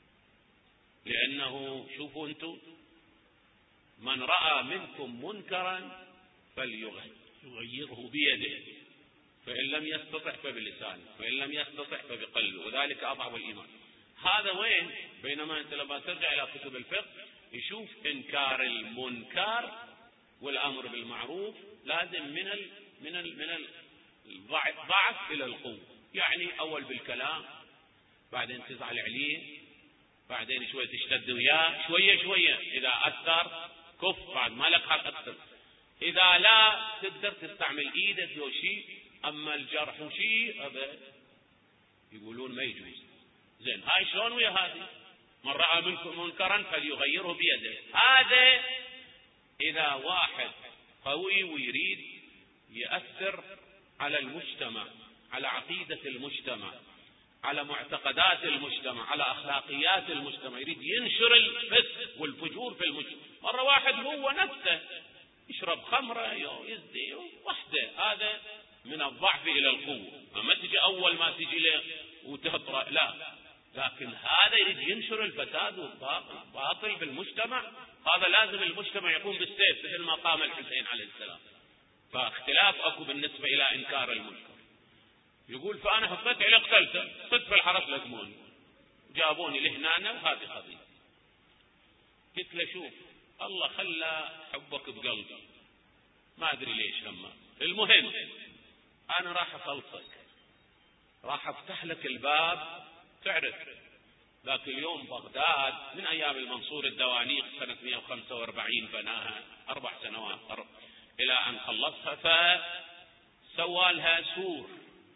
Speaker 1: لأنه شوفوا أنتم، من رأى منكم منكرا فليغيره بيده، فإن لم يستطع فبلسانه، فإن لم يستطع فبقلبه، وذلك أضعف الإيمان. هذا وين؟ بينما أنت لما ترجع إلى كتب الفقه يشوف إنكار المنكر والأمر بالمعروف لازم من الضعف إلى القوة. يعني أول بالكلام، بعدين تزعل عليه، بعدين شوية تشتد وياه، شوية شوية، إذا أثر كف، بعد ما لك حق أكثر. إذا لا تقدر تستعمل إيدك لو شيء، أما الجرح وشيء أبدا يقولون ما يجوز. زين، هاي شلون ويا هذه؟ من رأى منكم منكرا فليغيره بيده. هذا إذا واحد قوي ويريد يأثر على المجتمع، على عقيدة المجتمع، على معتقدات المجتمع، على أخلاقيات المجتمع، يريد ينشر الفسق والفجور في المجتمع. مرة واحد هو نفسه يشرب خمرة يزدي وحده، هذا من الضعف إلى القوة. ما تجي أول ما تجي له وتهطر، لا، لكن هذا يريد ينشر الفساد والباطل في المجتمع. هذا لازم المجتمع يقوم بالسيف مثل ما قام الحسين عليه السلام. فاختلاف أكو بالنسبة إلى إنكار المنكر. يقول فأنا حطيت عليه قتلته، صدق في الحرس لقموني، جابوني لهنا وهذه قضية. قلت له شوف، الله خلى حبك بقلبي، ما أدري ليش لما المهم أنا راح أخلصك، راح أفتح لك الباب. تعرف ذاك اليوم بغداد من أيام المنصور الدوانيق سنة 145 بناها 4 سنوات إلى أن خلصها، فسوى لها سور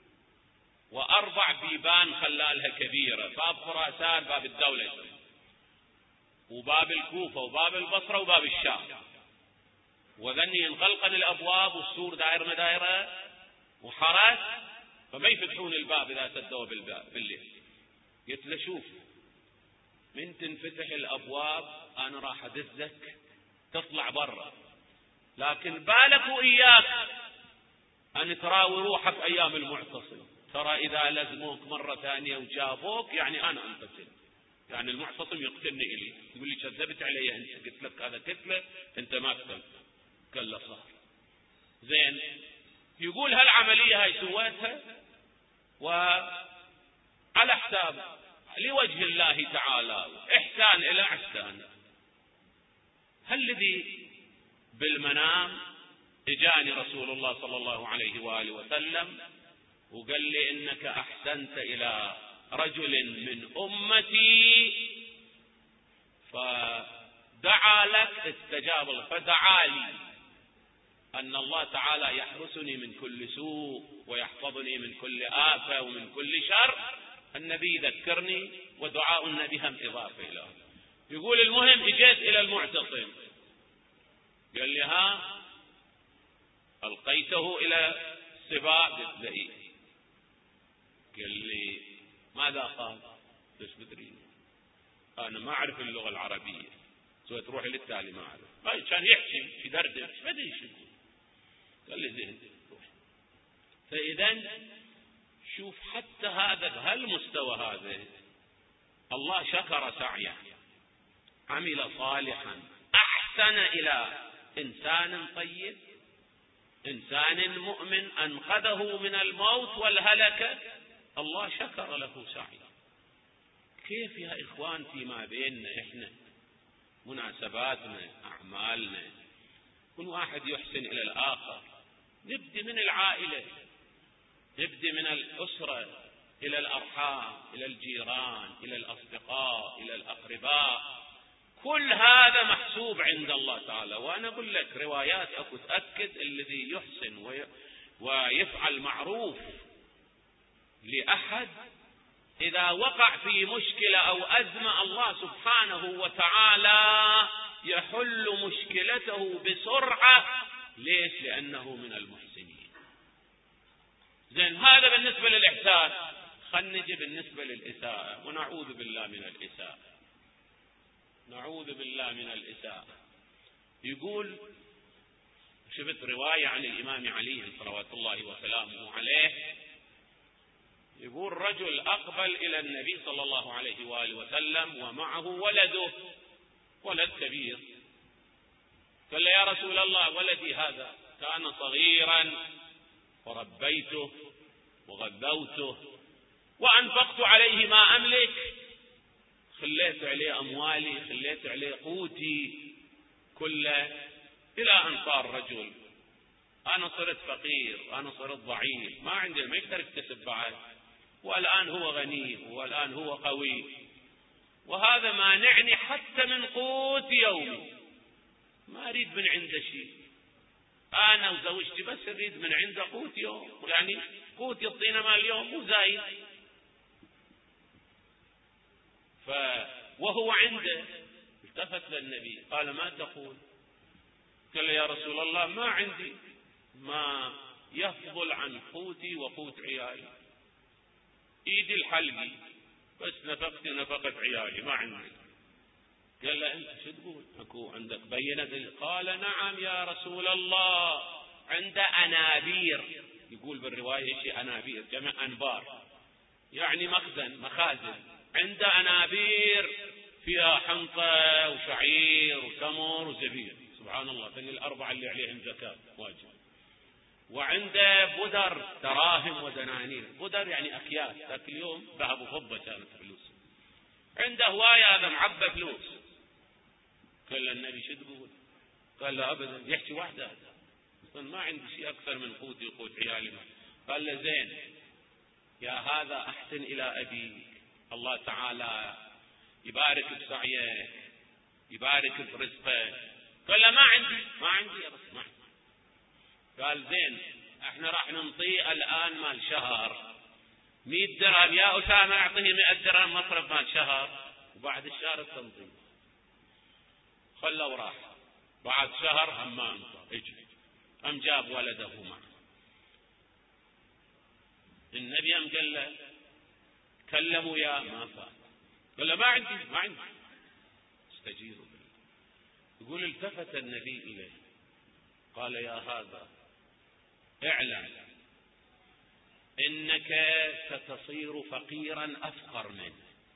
Speaker 1: و4 بيبان خلالها كبيرة، باب خراسان، باب الدولة، وباب الكوفة، وباب البصرة، وباب الشام، وذني انغلقن الأبواب والسور دائرة مدائرة وحرس، فما يفتحون الباب إذا سدوا بالليل. قلت له شوف، من تنفتح الأبواب أنا راح أدزك تطلع برا، لكن بالك وإياك أن تراوي روحك أيام المعتصم، ترى إذا لزموك مرة ثانية وجابوك يعني أنا أنقتل، يعني المعتصم يقتلني إلي، يقول لي كذبت علي أنت، قلت لك هذا قتله أنت ما قتلت، قال له صار. زين، يقول هالعملية هاي سويتها وعلى حساب لوجه الله تعالى، إحسان إلى إحسان. الذي بالمنام اجاني رسول الله صلى الله عليه وآله وسلم وقال لي إنك أحسنت إلى رجل من أمتي فدعا لك استجاب الله، فدعا لي أن الله تعالى يحرسني من كل سوء ويحفظني من كل آفة ومن كل شر. النبي ذكرني ودعاء النبي هم إضافة إلى. يقول المهم اجيت إلى المعتصم، قال لي ها ألقيته إلى السباع؟ قلت له إيه. قال لي ماذا قال؟ ليش بدري أنا ما أعرف اللغة العربية، سويت روحي للتالي ما أعرف. كان يحكي يدردش ما أدري شو يقول. قال لي زين روح. فإذا شوف حتى هذا بهالمستوى هذا الله شكر سعيه، عمل صالحا، أحسن إلى إنسان طيب، إنسان مؤمن أنقذه من الموت والهلكة، الله شكر له سعيه. كيف يا إخوان فيما بيننا إحنا مناسباتنا أعمالنا كل واحد يحسن إلى الآخر، نبدأ من العائلة، نبدأ من الأسرة إلى الأرحام، إلى الجيران، إلى الأصدقاء، إلى الأقرباء، كل هذا محسوب عند الله تعالى. وأنا أقول لك روايات أكو تأكد الذي يحسن ويفعل معروف لأحد إذا وقع في مشكلة أو أزمة الله سبحانه وتعالى يحل مشكلته بسرعة. ليش؟ لأنه من المحسنين. زين، هذا بالنسبة للإحسان. خلنا نجي بالنسبة للإساءة، ونعوذ بالله من الإساءة، نعوذ بالله من الإساءة. يقول شفت رواية عن الإمام علي صلوات الله وسلامه عليه، يقول رجل أقبل إلى النبي صلى الله عليه وآله وسلم ومعه ولده، ولد كبير، قال له يا رسول الله ولدي هذا كان صغيرا وربيته وغذوته وأنفقت عليه ما أملك، خليت عليه أموالي، خليت عليه قوتي كله، إلى أن صار رجل، أنا صرت فقير، أنا صرت ضعيف، ما عندي، ما يقدر يكتسب بعد، والآن هو غني والآن هو قوي، وهذا مانعني حتى من قوت يومي، ما أريد من عنده شيء، أنا وزوجتي بس أريد من عنده قوت يوم، يعني قوت يعطينا مال اليوم مو زايد. وهو عنده التفت للنبي قال ما تقول؟ قال له يا رسول الله ما عندي ما يفضل عن قوتي وقوت عيالي، ايدي الحلقي بس نفقتي نفقت عيالي ما عندي. قال له انت شو تقول؟ اكو عندك بينة؟ قال نعم يا رسول الله، عنده انابير، يقول بالرواية شيء انابير جمع انبار، يعني مخازن، عنده انابير فيها حنطة وشعير وتمر وزبيب، سبحان الله، ثاني الأربعة اللي عليهم زكاة واجب، وعنده بدر دراهم ودنانير، بدر يعني أكياس، ذاك اليوم ذهب وفضة كانت فلوس، عنده هواية هذا معبى فلوس. قال له النبي شو تقول؟ قال له أبدا، يحكي واحدة ما عندي شيء أكثر من قوتي وقوت عيالي. قال له زين يا هذا أحسن إلى أبيك، الله تعالى يبارك بسعيك يبارك برزقك. قال له ما عندي يا بس ما عندي. قال زين احنا راح ننطيه الآن مال شهر 100 درهم، يا أسامة اعطيه 100 درهم مصرف مال شهر، وبعد الشهر التنظيم. خلى وراح، بعد شهر هم ما انطى، اجي هم جاب ولده معه. النبي قال له كلموا يا ما فات، قال له ما عندي استجيروا بالله. يقول التفت النبي إليه قال يا هذا اعلم إنك ستصير فقيرا أفقر منه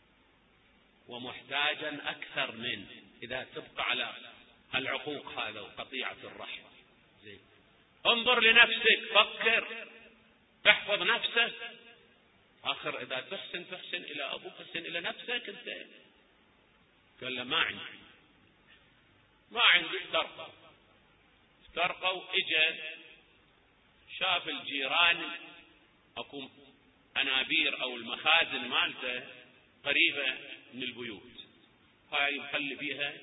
Speaker 1: ومحتاجا أكثر منه إذا تبقى على العقوق هذا وقطيعة الرحم. زين انظر لنفسك، فكر، احفظ نفسك، آخر إذا تحسن إلى أبوك، تحسن إلى نفسك أنت. قال له ما عندي افترقوا. اجى شاف الجيران اكو انابير او المخازن مالته قريبة من البيوت، هاي مخلي بيها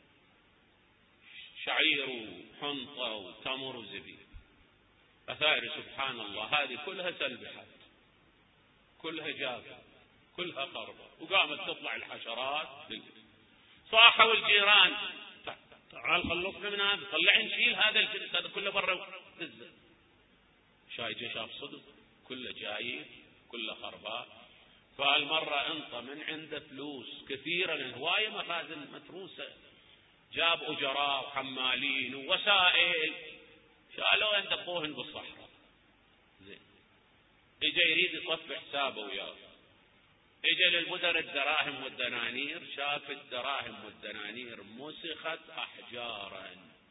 Speaker 1: شعير وحنطة وتمر وزبيب، أثائر سبحان الله هذه كلها سلبحت، كلها جافة، كلها خربة، وقامت تطلع الحشرات. صاحوا الجيران تعال خلصنا من هذا، طلع نشيل هذا الجنس، هذا كله برا دزه. شاي شاف صدق كله جاي كله خربان. فالمرة انطى من عنده فلوس كثيرة، لأن هواية مخازن متروسة، جاب أجراء وحمالين ووسائل، شالوا يندقوهن بالصحراء. زين اجا يريد يصفي حسابه وياه، اجا للبدر الدراهم والدنانير، شاف الدراهم والدنانير مسخت احجارا،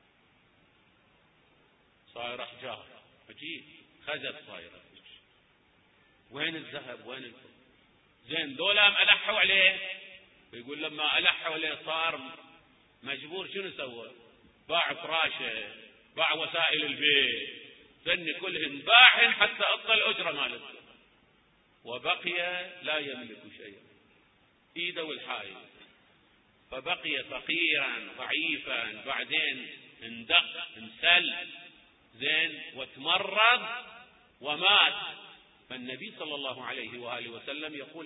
Speaker 1: صاير احجار عجيب، خزف صايره، وين الذهب وين الفضة؟ زين دولا ألحوا عليه، يقول لما ألحوا عليه صار مجبور، شنو سوى؟ باع فراشه، باع وسائل البيت، ثني كلهن باعهن حتى أعطى الأجرة مالته، وبقي لا يملك شيئا، ايده والحايل، فبقي فقيرا ضعيفا، بعدين اندق انسل، زين وتمرض ومات. فالنبي صلى الله عليه وآله وسلم يقول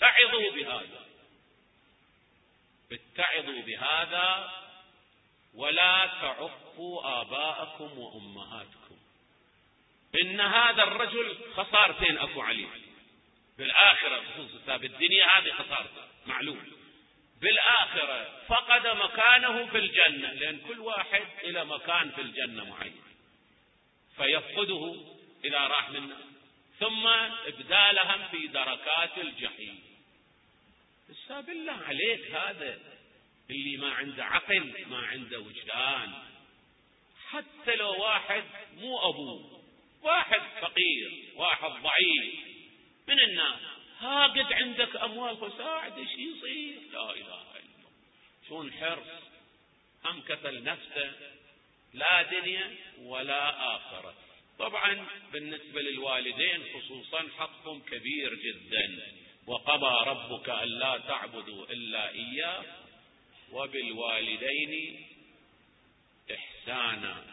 Speaker 1: اتعظوا بهذا ولا تعقوا آباءكم وأمهاتكم، إن هذا الرجل خسارتين أكو عليه بالآخرة، خصوصا بالدنيا هذه خسارة معلوم، بالآخرة فقد مكانه في الجنة، لأن كل واحد إلى مكان في الجنة معين فيفقده إذا راح منه، ثم إبدالهم في دركات الجحيم. بس بالله عليك هذا اللي ما عنده عقل ما عنده وجدان، حتى لو واحد مو أبوه، واحد فقير، واحد ضعيف من الناس، ها قد عندك أموال فساعد ايش يصير؟ لا إله إلا الله. شون حرص، هم كفل نفسه لا دنيا ولا آخرة. طبعا بالنسبة للوالدين خصوصا حقهم كبير جدا، وقضى ربك ألا تعبدوا إلا إياه وبالوالدين إحسانا.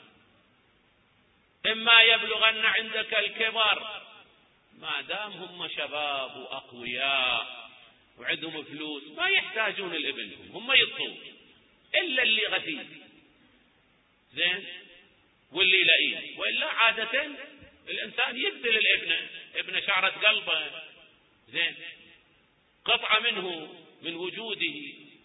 Speaker 1: إما يبلغن عندك الكبر، ما دام هم شباب وأقوياء وعندهم فلوس ما يحتاجون الابن، هم يطون، إلا اللي غثي زين واللي لئيم، وإلا عادة الإنسان يبذل الابن، ابن شعرة قلبه زين قطعة منه من وجوده.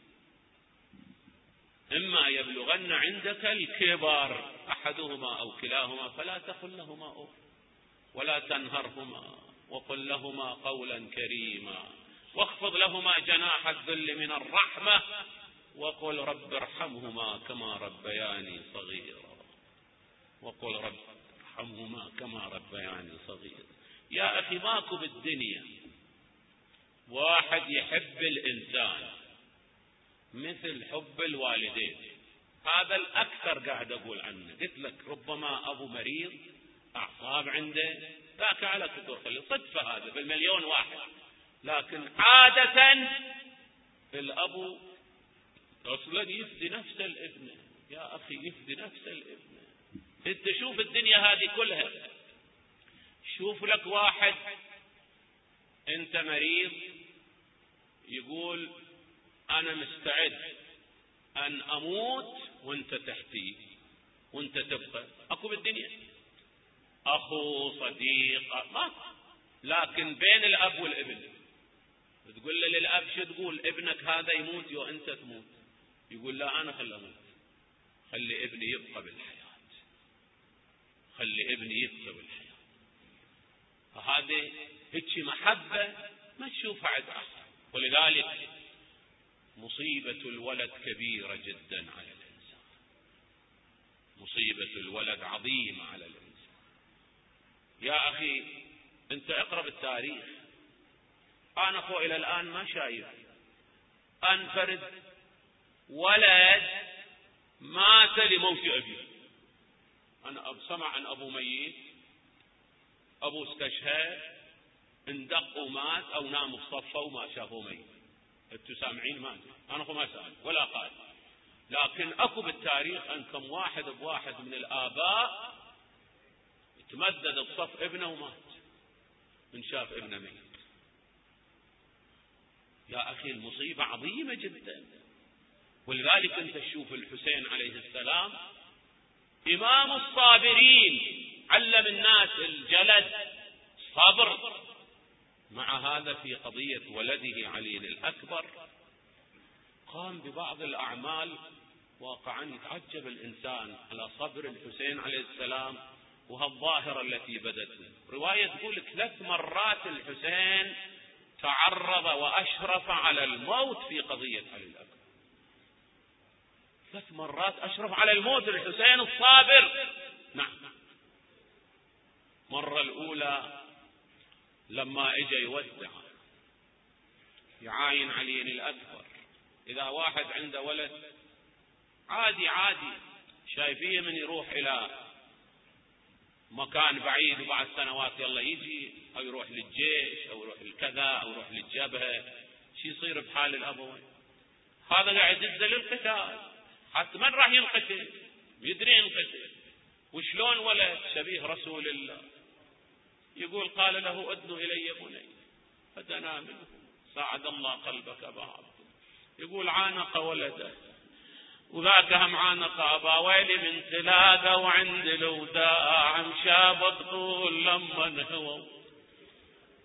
Speaker 1: إما يبلغن عندك الكبر أحدهما أو كلاهما فلا تقل لهما أف ولا تنهرهما وقل لهما قولا كريما واخفض لهما جناح الذل من الرحمة وقل رب ارحمهما كما ربياني صغيرا، وقل رب ارحمهما كما ربياني صغيرا. يا أخي ماكو بالدنيا واحد يحب الإنسان مثل حب الوالدين، هذا الأكثر قاعد أقول عنه. قلت لك ربما أبو مريض أعصاب عنده ذاك على كثر خلي صدفة، هذا بالمليون واحد، لكن عادة الأبو أصلا يفدي نفس الابن. يا أخي يفدي نفس الابن. انت شوف الدنيا هذه كلها، شوف لك واحد انت مريض يقول أنا مستعد أن أموت وانت تحتي وانت تبقى، أكو بالدنيا أخو صديق ما، لكن بين الأب والابن تقول له للأب شو تقول؟ ابنك هذا يموت وأنت تموت. يقول لا أنا خلي أموت، خلي ابني يبقى بالحياة، خلي ابني يبقى بالحياة. فهذه هيك محبة ما تشوفها عند أحد. ولذلك مصيبة الولد كبيرة جدا على الإنسان، مصيبة الولد عظيمة على الإنسان. يا أخي أنت اقرأ التاريخ، أنا أخو إلى الآن ما شايف أنفرد ولد مات لموت أبيه. أنا سمع عن أبو ميت، أبو استشهد اندق ومات أو نام بصفه وما شافه ميت. انتوا سامعين؟ مات. أنا أخو ما سأل ولا قال، لكن أكو بالتاريخ أن كم واحد بواحد من الآباء تمدد بصف ابنه ومات من شاف ابنه ميت. يا أخي المصيبة عظيمة جدا. ولذلك أنت تشوف الحسين عليه السلام إمام الصابرين، علم الناس الجلد صبر. مع هذا في قضية ولده علي الأكبر قام ببعض الأعمال واقعا يتعجب الإنسان على صبر الحسين عليه السلام وهالظاهرة التي بدت. رواية تقول 3 مرات الحسين تعرض وأشرف على الموت في قضية علي الأكبر. 3 مرات أشرف على الموت الحسين الصابر. نعم. مرة الأولى لما اجى يودع يعاين علي الأكبر، إذا واحد عنده ولد عادي شايفيه من يروح إلى مكان بعيد وبعد سنوات يلا يجي، أو يروح للجيش أو يروح للكذا أو يروح للجبهة، شي يصير بحال الأبوين؟ هذا قاعد ينزل القتال، حتى من راح ينقتل يدري ينقتل. وشلون ولد شبيه رسول الله؟ يقول قال له أدن إلي بني فدنا منه ساعد الله قلبك أبا عبد. يقول عانق ولده وذاك هم عانق أبا ويلي من تلاقى وعند الوداع مشاب طول لما هو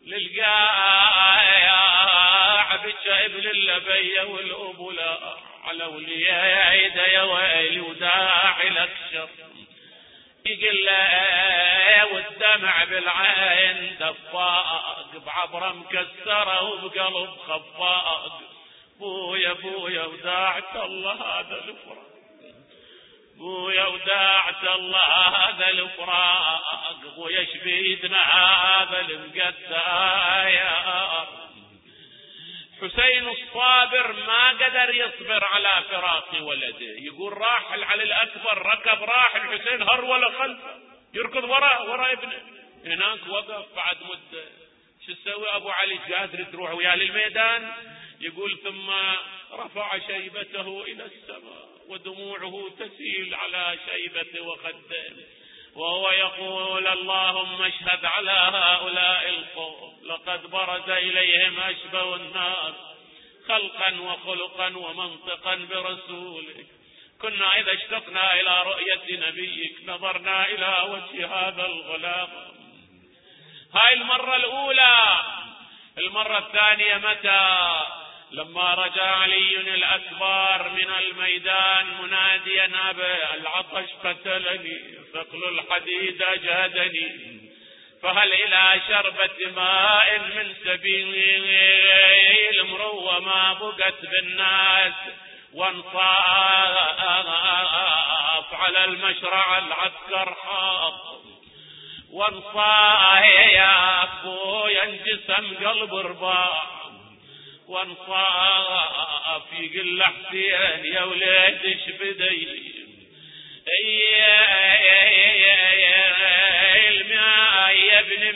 Speaker 1: للقاع بجا ابن اللبية والأبولا على وليد يا ويلي وداعي لك شر يقول له والدمع بالعين دفاق بعبرة مكسرة وبقلب خفاق بويا بويا وداعت الله هذا الفراق بويا وداعت الله هذا الفراق بويا شبيدنا هذا المقدايا حسين الصابر ما قدر يصبر على فراق ولده يقول راحل على الأكبر ركب راح الحسين هرول خلفه يركض وراء ابنه هناك وقف بعد مدة شو تسوي أبو علي قادر تروح ويا للميدان يقول ثم رفع شيبته إلى السماء ودموعه تسيل على شيبته وخده وهو يقول اللهم اشهد على هؤلاء القوم لقد برز إليهم أشبه الناس خلقا وخلقا ومنطقا برسولك كنا إذا اشتقنا إلى رؤية نبيك نظرنا إلى وجه هذا الغلام. هاي المرة الأولى. المرة الثانية متى؟ لما رجع علي الأكبر من الميدان مناديا أبا العطش قتلني ثقل الحديد أجهدني فهل إلى شربة ماء من سبيل المروة ما بقت بالناس وانصاف على المشرع العسكر حاط وانصاف يا أبو ينجسم قلب رباع وانصاف يقل حسين يا وليد شبدي يا ابن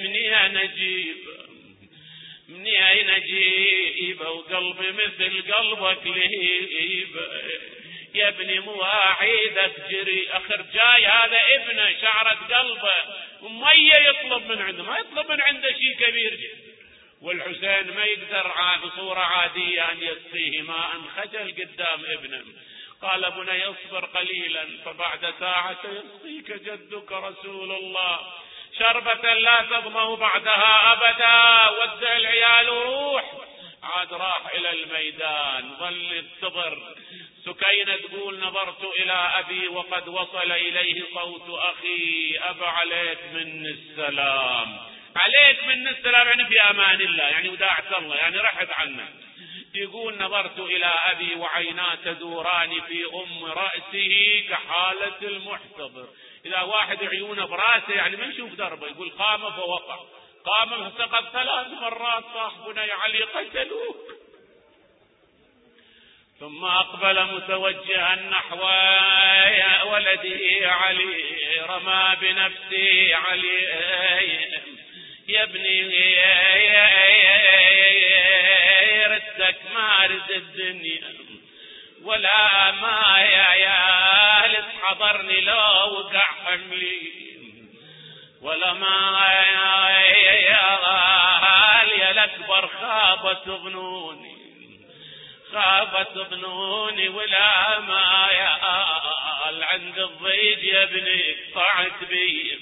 Speaker 1: مني نجيب وقلبي مثل قلبك لهيب يا ابني مواعيدك جري اخر جاي هذا ابنه شعرت قلبه ومية يطلب من عنده ما يطلب من عنده شيء كبير جدا والحسين ما يقدر بصورة عادية ان يسقيه ماء خجل قدام ابنه قال بني اصبر قليلا فبعد ساعة سيسقيك جدك رسول الله شربة لا تظمأ بعدها أبدا ودع العيال وروح. عاد راح إلى الميدان ظل ينتظر. سكينة تقول نظرت إلى أبي وقد وصل إليه صوت أخي أبا عليك من السلام عليك من السلام يعني في أمان الله يعني وداعت الله يعني رحت عنك. يقول نظرت إلى أبي وعينا تدوران في رأسه كحالة المحتضر. إذا واحد عيونه براسه يعني ما يشوف دربه يقول قام فوقع قام فسقط 3 مرات صاحبنا يا علي قتلوك. ثم أقبل متوجها نحو ولده علي رمى بنفسه علي يا ابني ردك ما رد الدنيا ولا ما يا لس حضرني لو وقع حملي ولا ما يا الأكبر خابت ظنوني ولا ما يا عند الضيج يا ابني طعت بي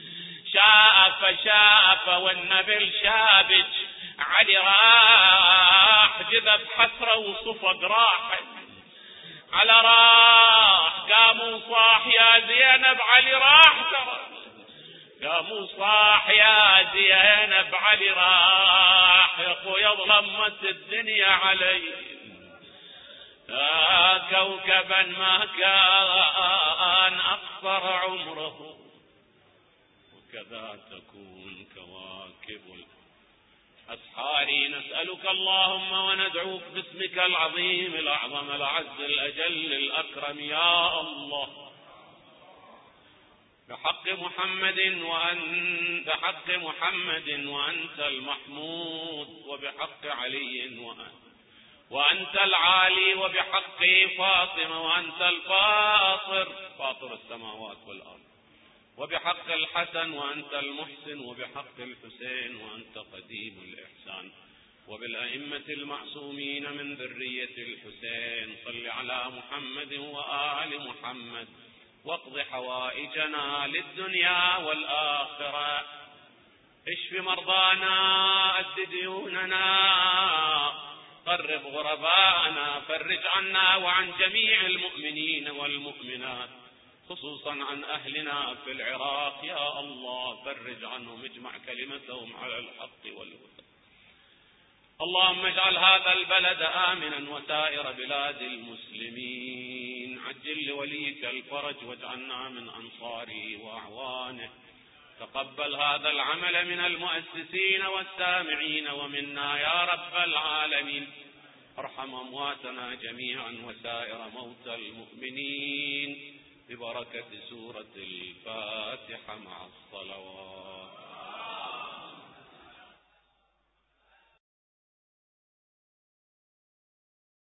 Speaker 1: شاف والنبل شابج علي راح جذب حسرة وصفق راح على راح قاموا صاح يا زينب علي راح ترى قاموا صاح يا زينب علي راح يا اخويا ظلمت الدنيا علي كوكبا ما كان أقصر عمره وكذا تكون كواكب الأسحار. نسألك اللهم وندعوك باسمك العظيم الأعظم الأعز الأجل الأكرم يا الله بحق محمد وأنت المحمود وبحق علي وأنت العالي وبحق فاطمة وأنت فاطر السماوات والأرض وبحق الحسن وأنت المحسن وبحق الحسين وأنت قديم الإحسان وبالأئمة المعصومين من ذرية الحسين صل على محمد وآل محمد واقض حوائجنا للدنيا والآخرة اشف مرضانا، أد ديوننا، قرب غرباءنا، فرج عنا وعن جميع المؤمنين والمؤمنات، خصوصا عن أهلنا في العراق يا الله، فرج عنهم، اجمع كلمتهم على الحق والهدى. اللهم اجعل هذا البلد آمنا وسائر بلاد المسلمين، عجل لوليك الفرج واجعلنا من أنصاره وأعوانه. تقبل هذا العمل من المؤسسين والسامعين ومنا يا رب العالمين. ارحم أمواتنا جميعا وسائر موتى المؤمنين ببركة سورة الفاتحة مع الصلوات.